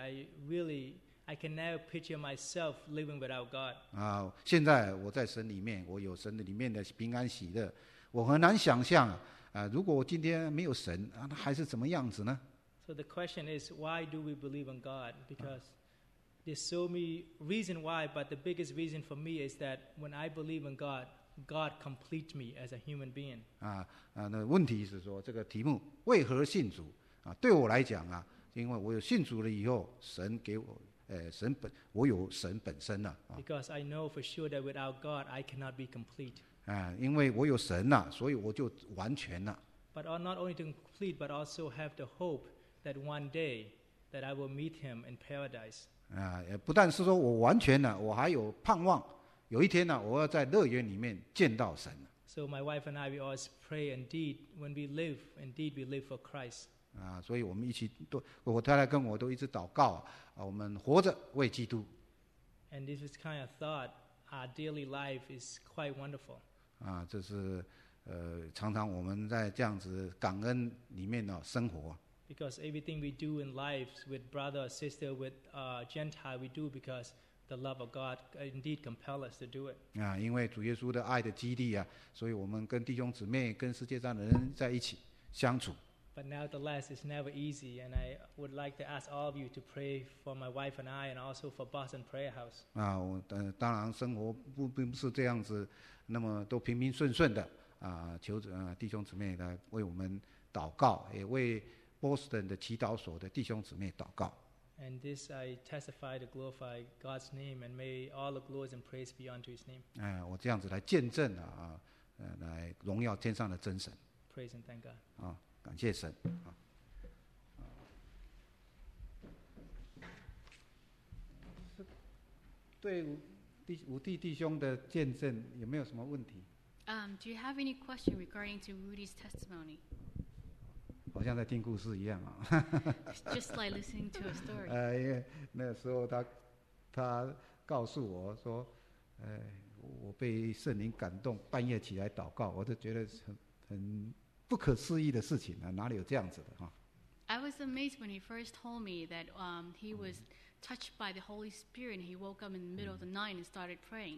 I can never picture myself living without God. 现在我在神里面，我有神的里面的平安喜乐，我很难想象如果我今天没有神那还是怎么样子呢？ So the question is, why do we believe in God? Because there's so many reasons why, but the biggest reason for me is that when I believe in God, God completes me as a human being. 那问题是说这个题目为何信主对我来讲因为我有信主了以后，神给我我有神本身了。 Because I know for sure that without God, I cannot be complete. 因为我有神了，所以我就完全了。 But not only to complete, but also have the hope that one day that I will meet Him in paradise. 不但是说我完全了，我还有盼望，有一天我要在乐园里面见到神。 So my wife and I, we always pray. Indeed, when we live, indeed we live for Christ. 所以我们一起我太太跟我都一直祷告我们活着为基督。 And this is kind of thought. Our daily life is quite wonderful. 这是常常我们在这样子感恩里面生活。 Because everything we do in life with brother or sister, with Gentile, we do because the love of God indeed compels us to do it. 因为主耶稣的爱的激励所以我们跟弟兄姊妹、跟世界上的人在一起相处。 But nevertheless, it's never easy, and I would like to ask all of you to pray for my wife and I, and also for Boston Prayer House. 当然生活并不是这样子，那么都平平顺顺的求弟兄姊妹来为我们祷告，也为 Boston 的祈祷所的弟兄姊妹祷告。 And this I testify to glorify God's name, and may all the glory and praise be unto His name. 我这样子来见证来荣耀天上的真神。 Praise and thank God. 感谢神。对五弟弟兄的见证有没有什么问题 ？Do you have any question regarding to Rudy's testimony? 好像在听故事一样 Just like listening to a story. 因为那个时候他告诉我说，我被圣灵感动，半夜起来祷告，我就觉得很不可思议的事情哪里有这样子的 I was amazed when he first told me that he was touched by the Holy Spirit, and he woke up in the middle of the night and started praying.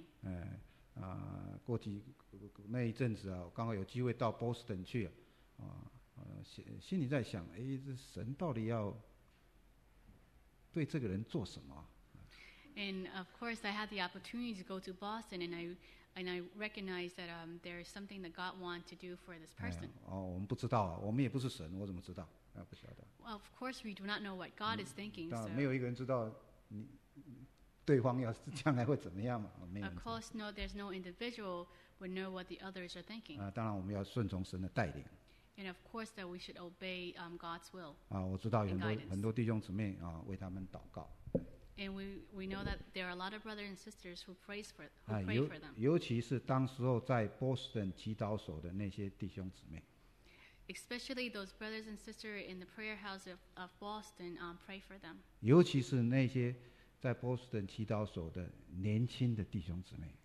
那一阵子我刚好有机会到 Boston 去心里在想，这神到底要对这个人做什么 ？And of course, I had the opportunity to go to Boston, and I recognized that there is something that God wants to do for this person. 我们不知道我们也不是神，我怎么知道？不晓得。 Well, of course, we do not know what God is thinking. 没有一个人知道对方要将来会怎么样嘛？没有。 Of course, no, there's no individual would know what the others are thinking. 当然我们要顺从神的带领。 And of course, that we should obey God's will. 我知道有很多弟兄姊妹为他们祷告。 And we know that there are a lot of brothers and sisters who pray for them. 尤其是当时候在 Boston 祈祷所的那些弟兄姊妹。 Especially those brothers and sisters in the prayer house of Boston, pray for them. 尤其是那些在 Boston 祈祷所的年轻的弟兄姊妹。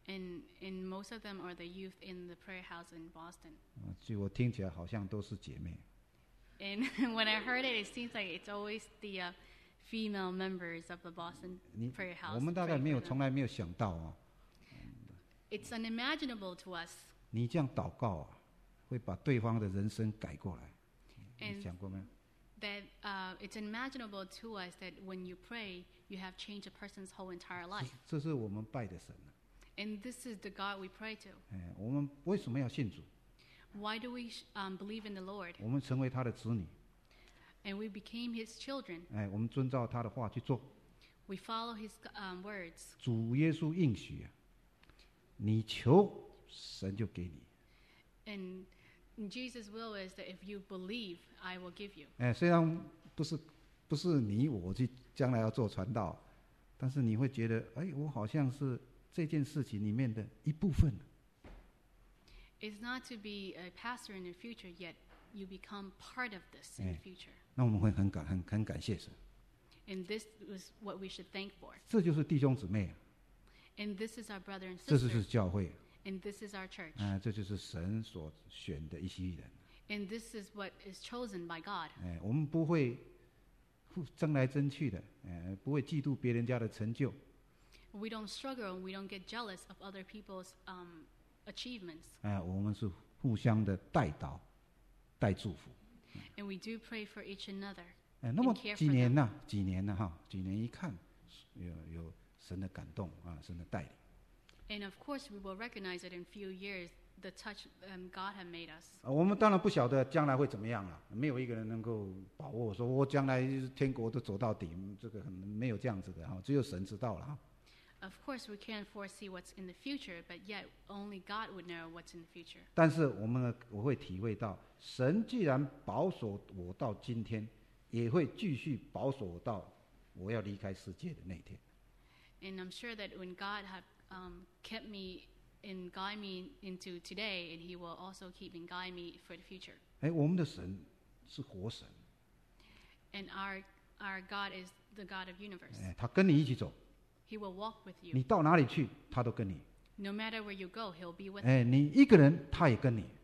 And most of them are the youth in the prayer house in Boston. 据我听起来好像都是姐妹。 And when I heard it, it seems like it's always the female members of the Boston prayer house. 我们大概从来没有想到 It's unimaginable to us. 你这样祷告会把对方的人生改过来。你想过没有？ That it's unimaginable to us that when you pray, you have changed a person's whole entire life. 这是我们拜的神。 And this is the God we pray to. 我们为什么要信主？ Why do we believe in the Lord? 我们成为他的子女。 And we became His children. 我们遵照他的话去做。 We follow His words. 主耶稣应许你求神就给你。 And Jesus' will is that if you believe, I will give you. 虽然不是你我去将来要做传道，但是你会觉得，我好像是这件事情里面的一部分。 It's not to be a pastor in the future, yet you become part of this in the future. 那我们会很感谢神。 And this is what we should thank for. 这就是弟兄姊妹。 And this is our brother and sister. 这就是教会。 And this is our church. 这就是神所选的一批人。 And this is what is chosen by God. 我们不会争来争去的，不会嫉妒别人家的成就。 We don't struggle and we don't get jealous of other people's achievements. 我们是互相的代祷、代祝福。 And we do pray for each another. 那么几年一看，有神的感动神的带领。 And of course, we will recognize it in few years the touch God had made us. 我们当然不晓得将来会怎么样了，没有一个人能够把握说我将来天国都走到底，这个没有这样子的只有神知道了。 Of course, we can't foresee what's in the future, but yet only God would know what's in the future. 但是我会体会到，神既然保守我到今天，也会继续保守我到我要离开世界的那一天。 And I'm sure that when God had kept me and guide me into today, and He will also keep and guide me for the future. 我们的神是活神。 And our God is the God of universe. 他跟你一起走。 He will walk with you. 你到哪里去，他都跟你。 No matter where you go, He'll be with you. 你一个人，他也跟你。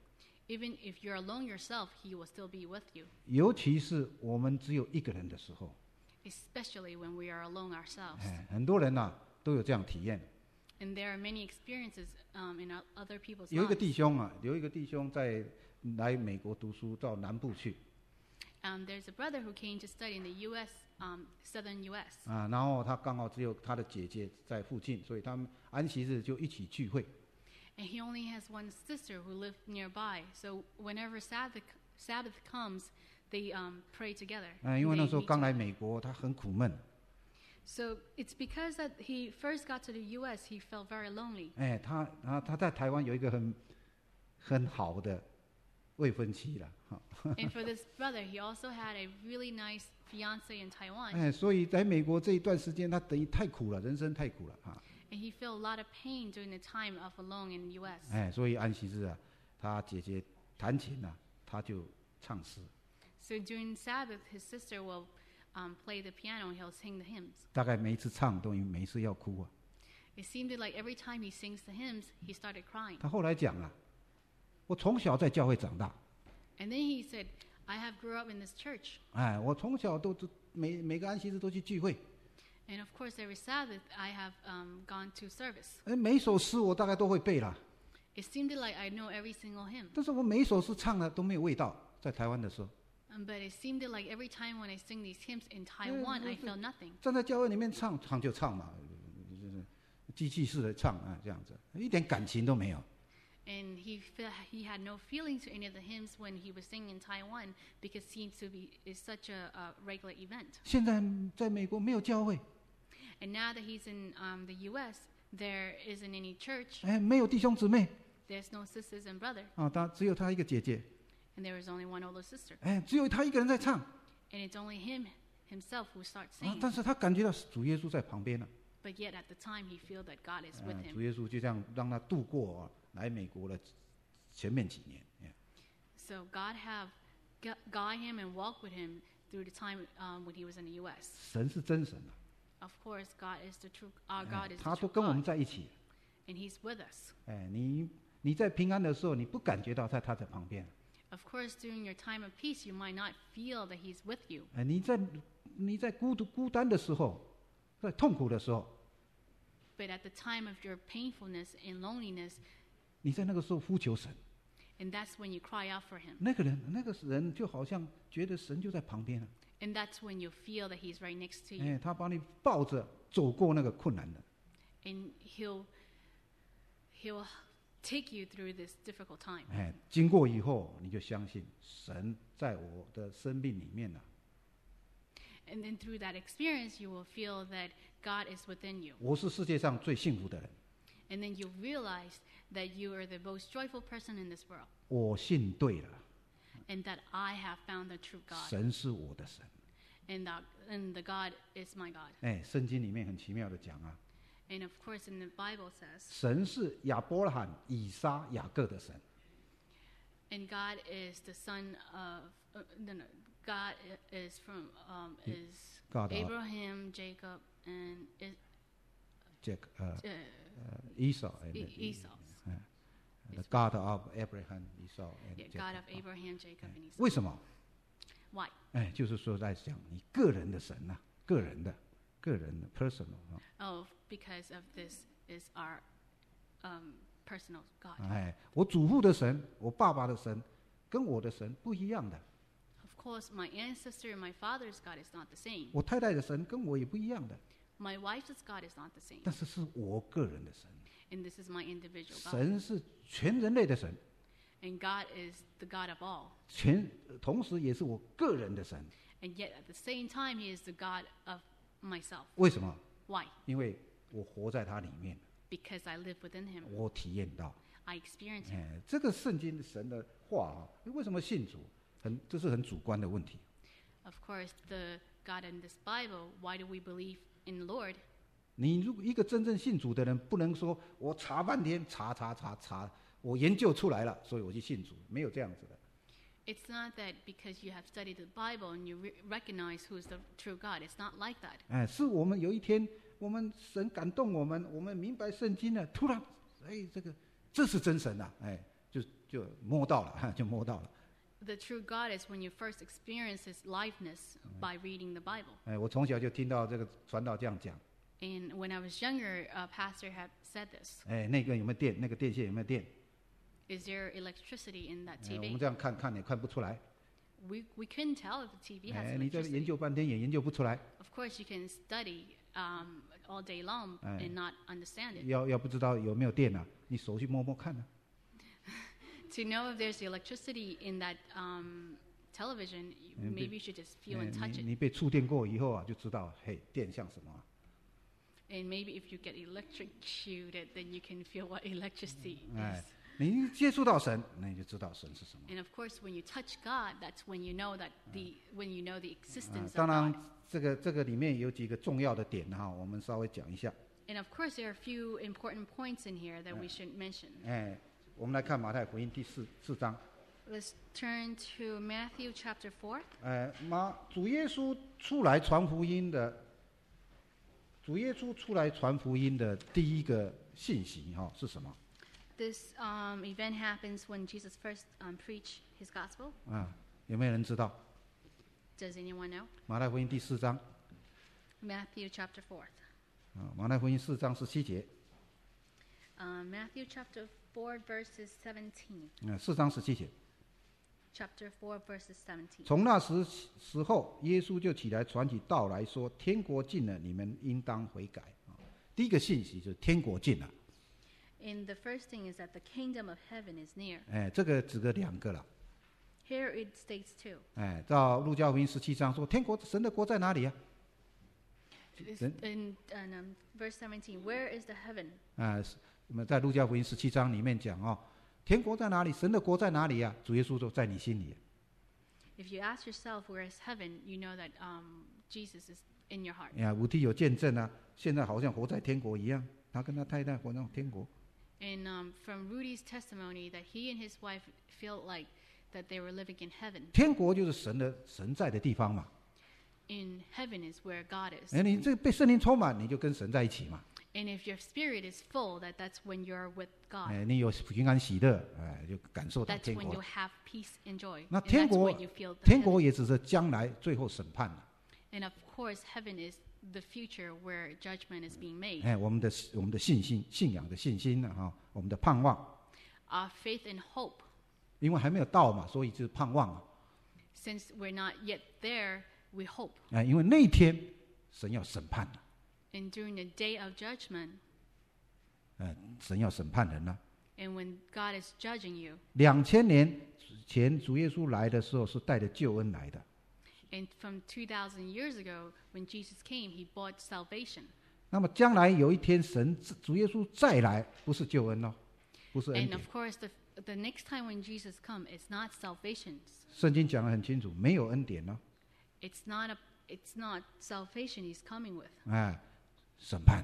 even if you're alone yourself, He will still be with you. 尤其是我们只有一个人的时候， Especially when we are alone ourselves. 很多人都有这样体验。 And there are many experiences in other people's 有一个 lives. 弟兄在来美国读书，到南部去。 There's a brother who came to study in the U.S., southern U.S. 然后他刚好只有他的姐姐在附近，所以他们安息日就一起聚会。 And he only has one sister who lived nearby. So whenever Sabbath comes, they pray together. 因为那 They 时候 meet 刚来 together. 美国，他很苦闷。 So it's because that he first got to the U.S., he felt very lonely. 他在台湾有一个很好的未婚妻了。 And for this brother, he also had a really nice fiancé in Taiwan. 所以在美国这一段时间，他等于太苦了，人生太苦了。 And he felt a lot of pain during the time of alone in the U.S. 所以安息日他姐姐弹琴他就唱诗。 So during Sabbath, his sister will play the piano and he'll sing the hymns. 大概每一次唱都每一次要哭。 It seemed like every time he sings the hymns, he started crying. 他后来讲我从小在教会长大。 And then he said, I have grew up in this church. 我从小都每个安息日都去聚会。 And of course, every Sabbath, I have gone to service. 每一首诗我大概都会背了。 It seemed like I know every single hymn. 但是我每一首诗唱的都没有味道，在台湾的时候。 But it seemed like every time when I sing these hymns in Taiwan, I felt nothing. 站在教会里面唱就唱嘛，就是机器式的唱这样子，一点感情都没有。 And he had no feeling to any of the hymns when he was singing in Taiwan because it seems to be is such a regular event. 现在在美国没有教会， And now that he's in the U.S., there isn't any church. 没有弟兄姊妹， There's no sisters and brother, 只有他一个姐姐， and there is only one older sister. 只有他一个人在唱， And it's only himself who starts 但 singing. 是他感觉到主耶稣在旁边了， But yet at the time he feels that God is with 主 him. 耶稣就这样让他度过来美国的前面几年。 So God have guide him and walk with him through the time when he was in the U.S. 神是真神 Of course, God is the true. Our God is 他 the 都 true 跟我们 God, 在一起。 and He's with us. 你在平安的时候，你不感觉到他在旁边。 Of course, during your time of peace, you might not feel that He's with you. 你在孤单的时候，在痛苦的时候， But at the time of your painfulness and loneliness, 你在那个时候呼求神， and that's when you cry out for Him. 那个人就好像觉得神就在旁边了。 And that's when you feel that He's right next to you. 他把你抱着走过那个困难的。 And He'll take you through this difficult time. 经过以后，你就相信神在我的生命里面了。 And then through that experience, you will feel that God is within you. 我是世界上最幸福的人， And then you realize that you are the most joyful person in this world. 我信对了， And that I have found the true God. 神是我的神。 And the God is my God. 圣经里面很奇妙的讲 And of course, in the Bible says, 神是亚伯拉罕、以撒、雅各的神。 and God is the son of, God is from, is God of- Abraham, Jacob, and Esau Esau. The God of Abraham, Esau and Yeah, Jacob. God of Abraham, Jacob, and Esau. 为什么？ Why? 就是说在讲你个人的神个人的 personal Oh, because of this is our personal God. 我祖父的神，我爸爸的神，跟我的神不一样的。 Of course, my ancestor and my father's God is not the same. 我太太的神跟我也不一样的， My wife's God is not the same. 但是是我个人的神。 And this is my individual God. 神是全人类的神， And God is the God of all. 同时也是我个人的神。 And yet at the same time, He is the God of myself. 为什么？ Why? 因为我活在他里面， Because I live within Him. 我体验到。 I experience Him. 这个圣经神的话为什么信主？这是很主观的问题。 Of course, the God in this Bible, why do we believe in the Lord? 你如果一个真正信主的人，不能说我查半天，查，我研究出来了，所以我去信主，没有这样子的。 It's not that because you have studied the Bible and you recognize who is the true God. It's not like that. 是我们有一天，我们神感动我们，我们明白圣经了，突然，这是真神啊！ 就摸到了，就摸到了。 The true God is when you first experience His liveness by reading the Bible. 我从小就听到这个传道这样讲。 And when I was younger, a pastor had said this. 那个有没有电？那个电线有没有电？ Is there electricity in that 我 TV? 们这样看也看不出来。 We couldn't tell if the TV has 你这研 electricity. 究半天也研究不出来。 Of course, you can study all day long and not understand it. 要不知道有没有电啊，你手去摸摸看啊。 To know if there's electricity in that television, maybe you should just feel and touch it. 你被触电过以后啊，就知道电像什么。 And maybe if you get electrocuted, then you can feel what electricity is. 你接触到神，那你就知道神是什么。 And of course, when you touch God, that's when you know that when you know the existence 当 of 然 God. 这个里面有几个重要的点哈，我们稍微讲一下。 And of course, there are a few important points in here that we should mention. 我们来看马太福音第4章。 Let's turn to Matthew chapter 4. 主耶稣出来传福音的，主耶稣出来传福音的第一个信息是什么？ This event happens when Jesus first preached His gospel. 有没有人知道？ Does anyone know? 马太福音第4章。 Matthew chapter 4. 马太福音4章17节。 Matthew chapter 4 verses 17. 4章17节。 Chapter 4 verses 17. 从那时候，耶稣就起来传起道来说：“天国近了，你们应当悔改。”第一个信息就是天国近了。 And the first thing is that the kingdom of heaven is near. 这个指个2个了。 Here it states two. 到路加福音17章说：“神的国在哪里啊？” In verse 17, where is the heaven? 我们在路加福音17章里面讲天国在哪里？神的国在哪里啊？主耶稣说在你心里。 If you ask yourself where is heaven, you know that Jesus is in your heart. 伍迪有见证啊，现在好像活在天国一样，他跟他太太活在天国。 And from Rudy's testimony, that he and his wife felt like that they were living in heaven. 天国就是神在的地方嘛。 In heaven is where God is. 你这被圣灵充满，你就跟神在一起嘛。 And if your spirit is full, that's when you're with God. 你有平安喜乐，就感受到 That's 天 when 国 you。have peace and joy. 那 And 天 that's 国 when you feel the 天国 heaven. 也只是将来最后审判了。 And of course, heaven is the future where judgment is being made. 我们的信心、信仰的信心我们的盼望， Our faith and hope. 因为还没有到嘛，所以就是盼望啊。 Since we're not yet there, we hope. 因为那一天神要审判了。 And during the day of judgment, 神要审判人了。 and when God is judging you, 2000年前主耶稣来的时候是带着救恩来的。 and from 2,000 years ago, when Jesus came, He brought salvation. 那么将来有一天主耶稣再来，不是救恩不是恩 And 典 of。course, the next time when Jesus comes, it's not salvation. 圣经讲得很清楚，没有恩典 It's not salvation He's coming with. 审判。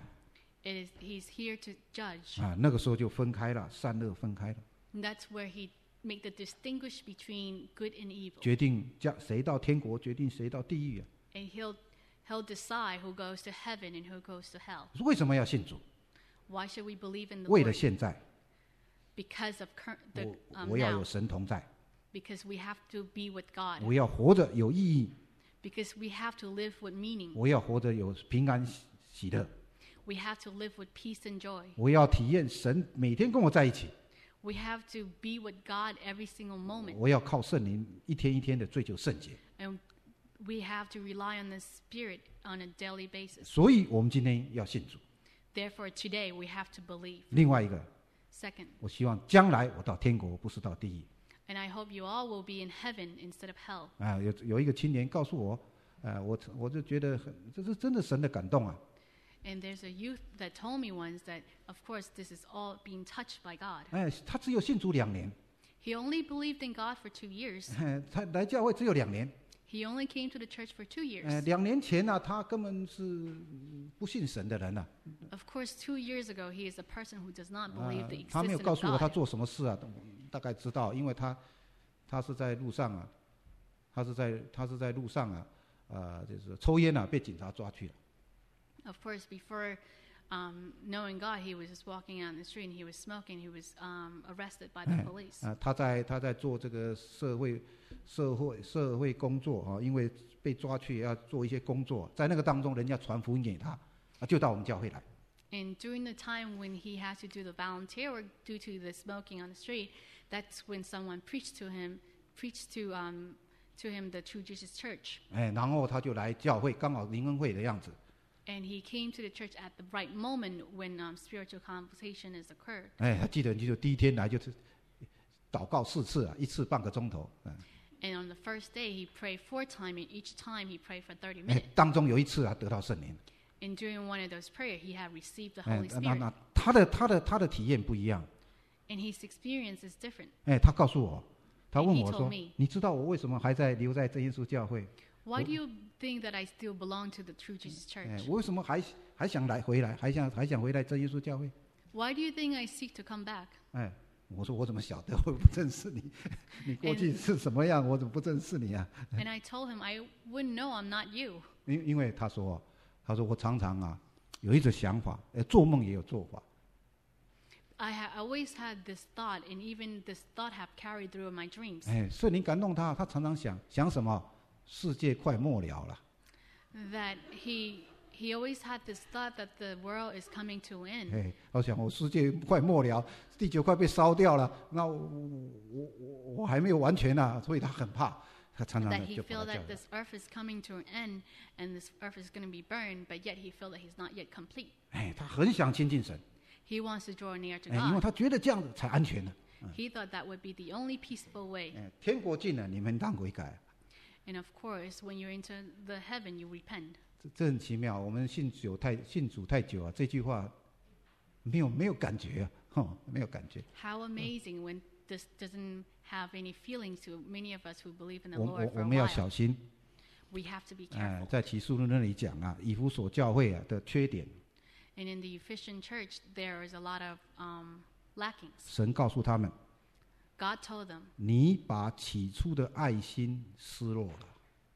He's here to judge. 那个时候就分开了，善恶分开了， And that's where He make the distinguish between good and evil. 决定谁到天国，决定谁到地狱。 And He'll decide who goes to heaven and who goes to hell. 为什么要信主？ Why should we believe in the 为了 Lord? 现在， Because of the 我要有 now. 神同在， Because we have to be with God. 我要活着有意义， Because we have to live with meaning. 我要活着有平安喜乐， We have to live with peace and joy. 我要体验神每天跟我在一起， We have to be with God every single moment. 我要靠圣灵一天一天的追求圣洁。 And we have to rely on the Spirit on a daily basis. 所以我们今天要信主。 Therefore, today we have to believe. 另外一个， Second, 我希望将来我到天国，不是到地狱。 and I hope you all will be in heaven instead of hell. 有一个青年告诉我，我就觉得这是真的神的感动啊。 And there's a youth that told me once that, of course, this is all being touched by God. 他只有信主2年， He only believed in God for 2 years. 他来教会只有2年。 He only came to the church for 2 years. 2年前他根本是不信神的人 Of course, 2 years ago, he is a person who does not believe the 他没有 existence 告 of 诉我他 God. 做什么事啊，大概知道，因为他是在路上啊，他是在路上啊，就是抽烟啊，被警察抓去了。 Of course, before knowing God, he was just walking out in the street and he was smoking. He was arrested by the police. 他在做这个社会工作因为被抓去要做一些工作，在那个当中，人家传福音给他，就到我们教会来。 And during the time when he has to do the volunteer work due to the smoking on the street, that's when someone preached to him the True Jesus Church. 然后他就来教会，刚好灵恩会的样子。 And he came to the church at the right moment when spiritual conversation has occurred. 他记得就第一天来就是祷告4次一次半个钟头。 And on the first day, he prayed 4 times, and each time he prayed for 30 minutes. 当中有一次得到圣灵。 And during one of those prayers, he had received the Holy Spirit. 那他的体验不一样。 And his experience is different. 他告诉我，他问我说 And he told me,：“ 你知道我为什么还在留在真耶稣教会？” Why do you think that I still belong to the True Jesus Church? 我为什么还想回来，还想回来真耶稣教会？ Why do you think I seek to come back? 我说我怎么晓得？我不认识你，你过去是什么样？我怎么不认识你啊 And I told him I wouldn't know I'm not you. 因为他说我常常有一种想法，做梦也有做法。 I always had this thought, and even this thought have carried through my dreams. 圣灵感动他常常想什么？世界快末了了。 That he always had this thought that the world is coming to an end. 我想我世界快末了，地球快被烧掉了，那我还没有完全所以他很怕，他常常 That he 就跑 felt 到教 that 会。 this earth is coming to an end, and this earth is going to be burned, but yet he felt that he's not yet complete. 他很想亲近神， He wants to draw near to 因为 God. 他觉得这样子才安全呢。 He thought that would be the only peaceful way. 天国近了，你们当悔改。 And of course, when you're into the heaven, you repent. 这很奇妙，我们信主太久这句话没有感觉没有感觉。 How amazing when this doesn't have any feelings to many of us who believe in the Lord 我 for a 们要 while. 小心。 We have to be careful. 在启示录那里讲以弗所教会的缺点， And in the Ephesian church, there is a lot of lackings. 神告诉他们， God told them, 你把起初的爱心失落了。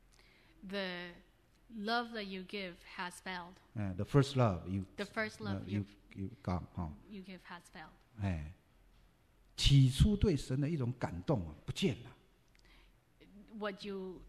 the love that you give has failed. The first love The first love you got you give has failed. 起初对神的一种感动不见了。 What you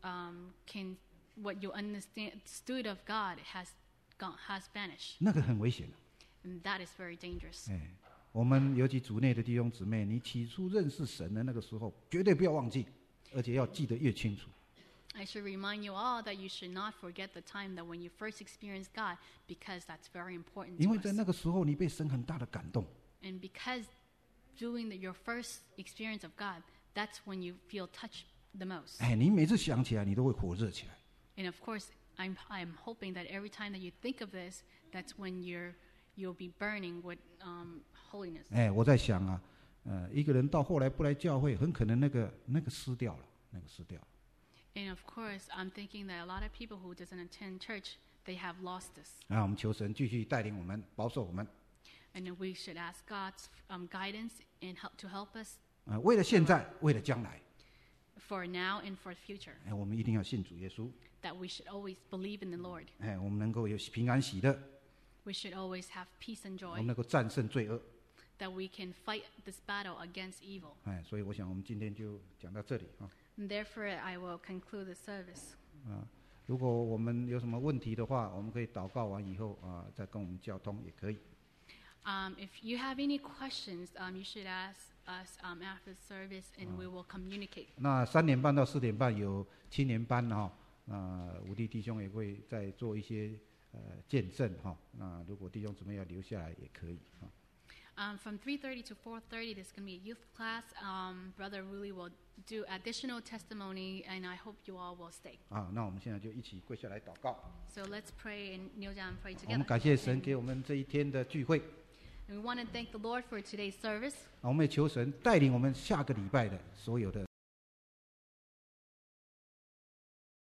understood of God has vanished. 那个很危险。 And that is very dangerous. 我们尤其主内的弟兄姊妹，你起初认识神的那个时候，绝对不要忘记，而且要记得越清楚。 I should remind you all that you should not forget the time that when you first experienced God, because that's very important 因 to 为在 us. 那个时候，你被神很大的感动。 And because doing your first experience of God, that's when you feel touched the most. 你每次想起来，你都会火热起来。 And of course, I'm hoping that every time that you think of this, that's when you'll be burning with holiness. 我在想一个人到后来不来教会，很可能那个失掉了，失掉了。 And of course, I'm thinking that a lot of people who doesn't attend church, they have lost this. 我们求神继续带领我们，保守我们。 And we should ask God's guidance and to help us 为了现在，为了将来， for now and for the future. 我们一定要信主耶稣。 That we should always believe in the Lord. 我们能够有平安喜乐， We should always have peace and 我们 joy. 能够战胜罪恶。 That we can fight this battle against evil. 所以我想我们今天就讲到这里 And therefore, I will conclude the service. 如果我们有什么问题的话，我们可以祷告完以后再跟我们交通也可以。 If you have any questions, you should ask us after the service, and we will communicate. 那3点半到4点半有青年班武弟弟兄也会再做一些见证那如果弟兄姊妹要留下来也可以 From 3:30 to 4:30, there's going to be a youth class. Brother Ruli will do additional testimony, and I hope you all will stay. 那我们现在就一起跪下来祷告。 So let's pray and kneel down and pray 我们 together. 感谢神给我们这一天的聚会。 And we want to thank the Lord for today's service. 我们也求神带领我们下个礼拜的所有的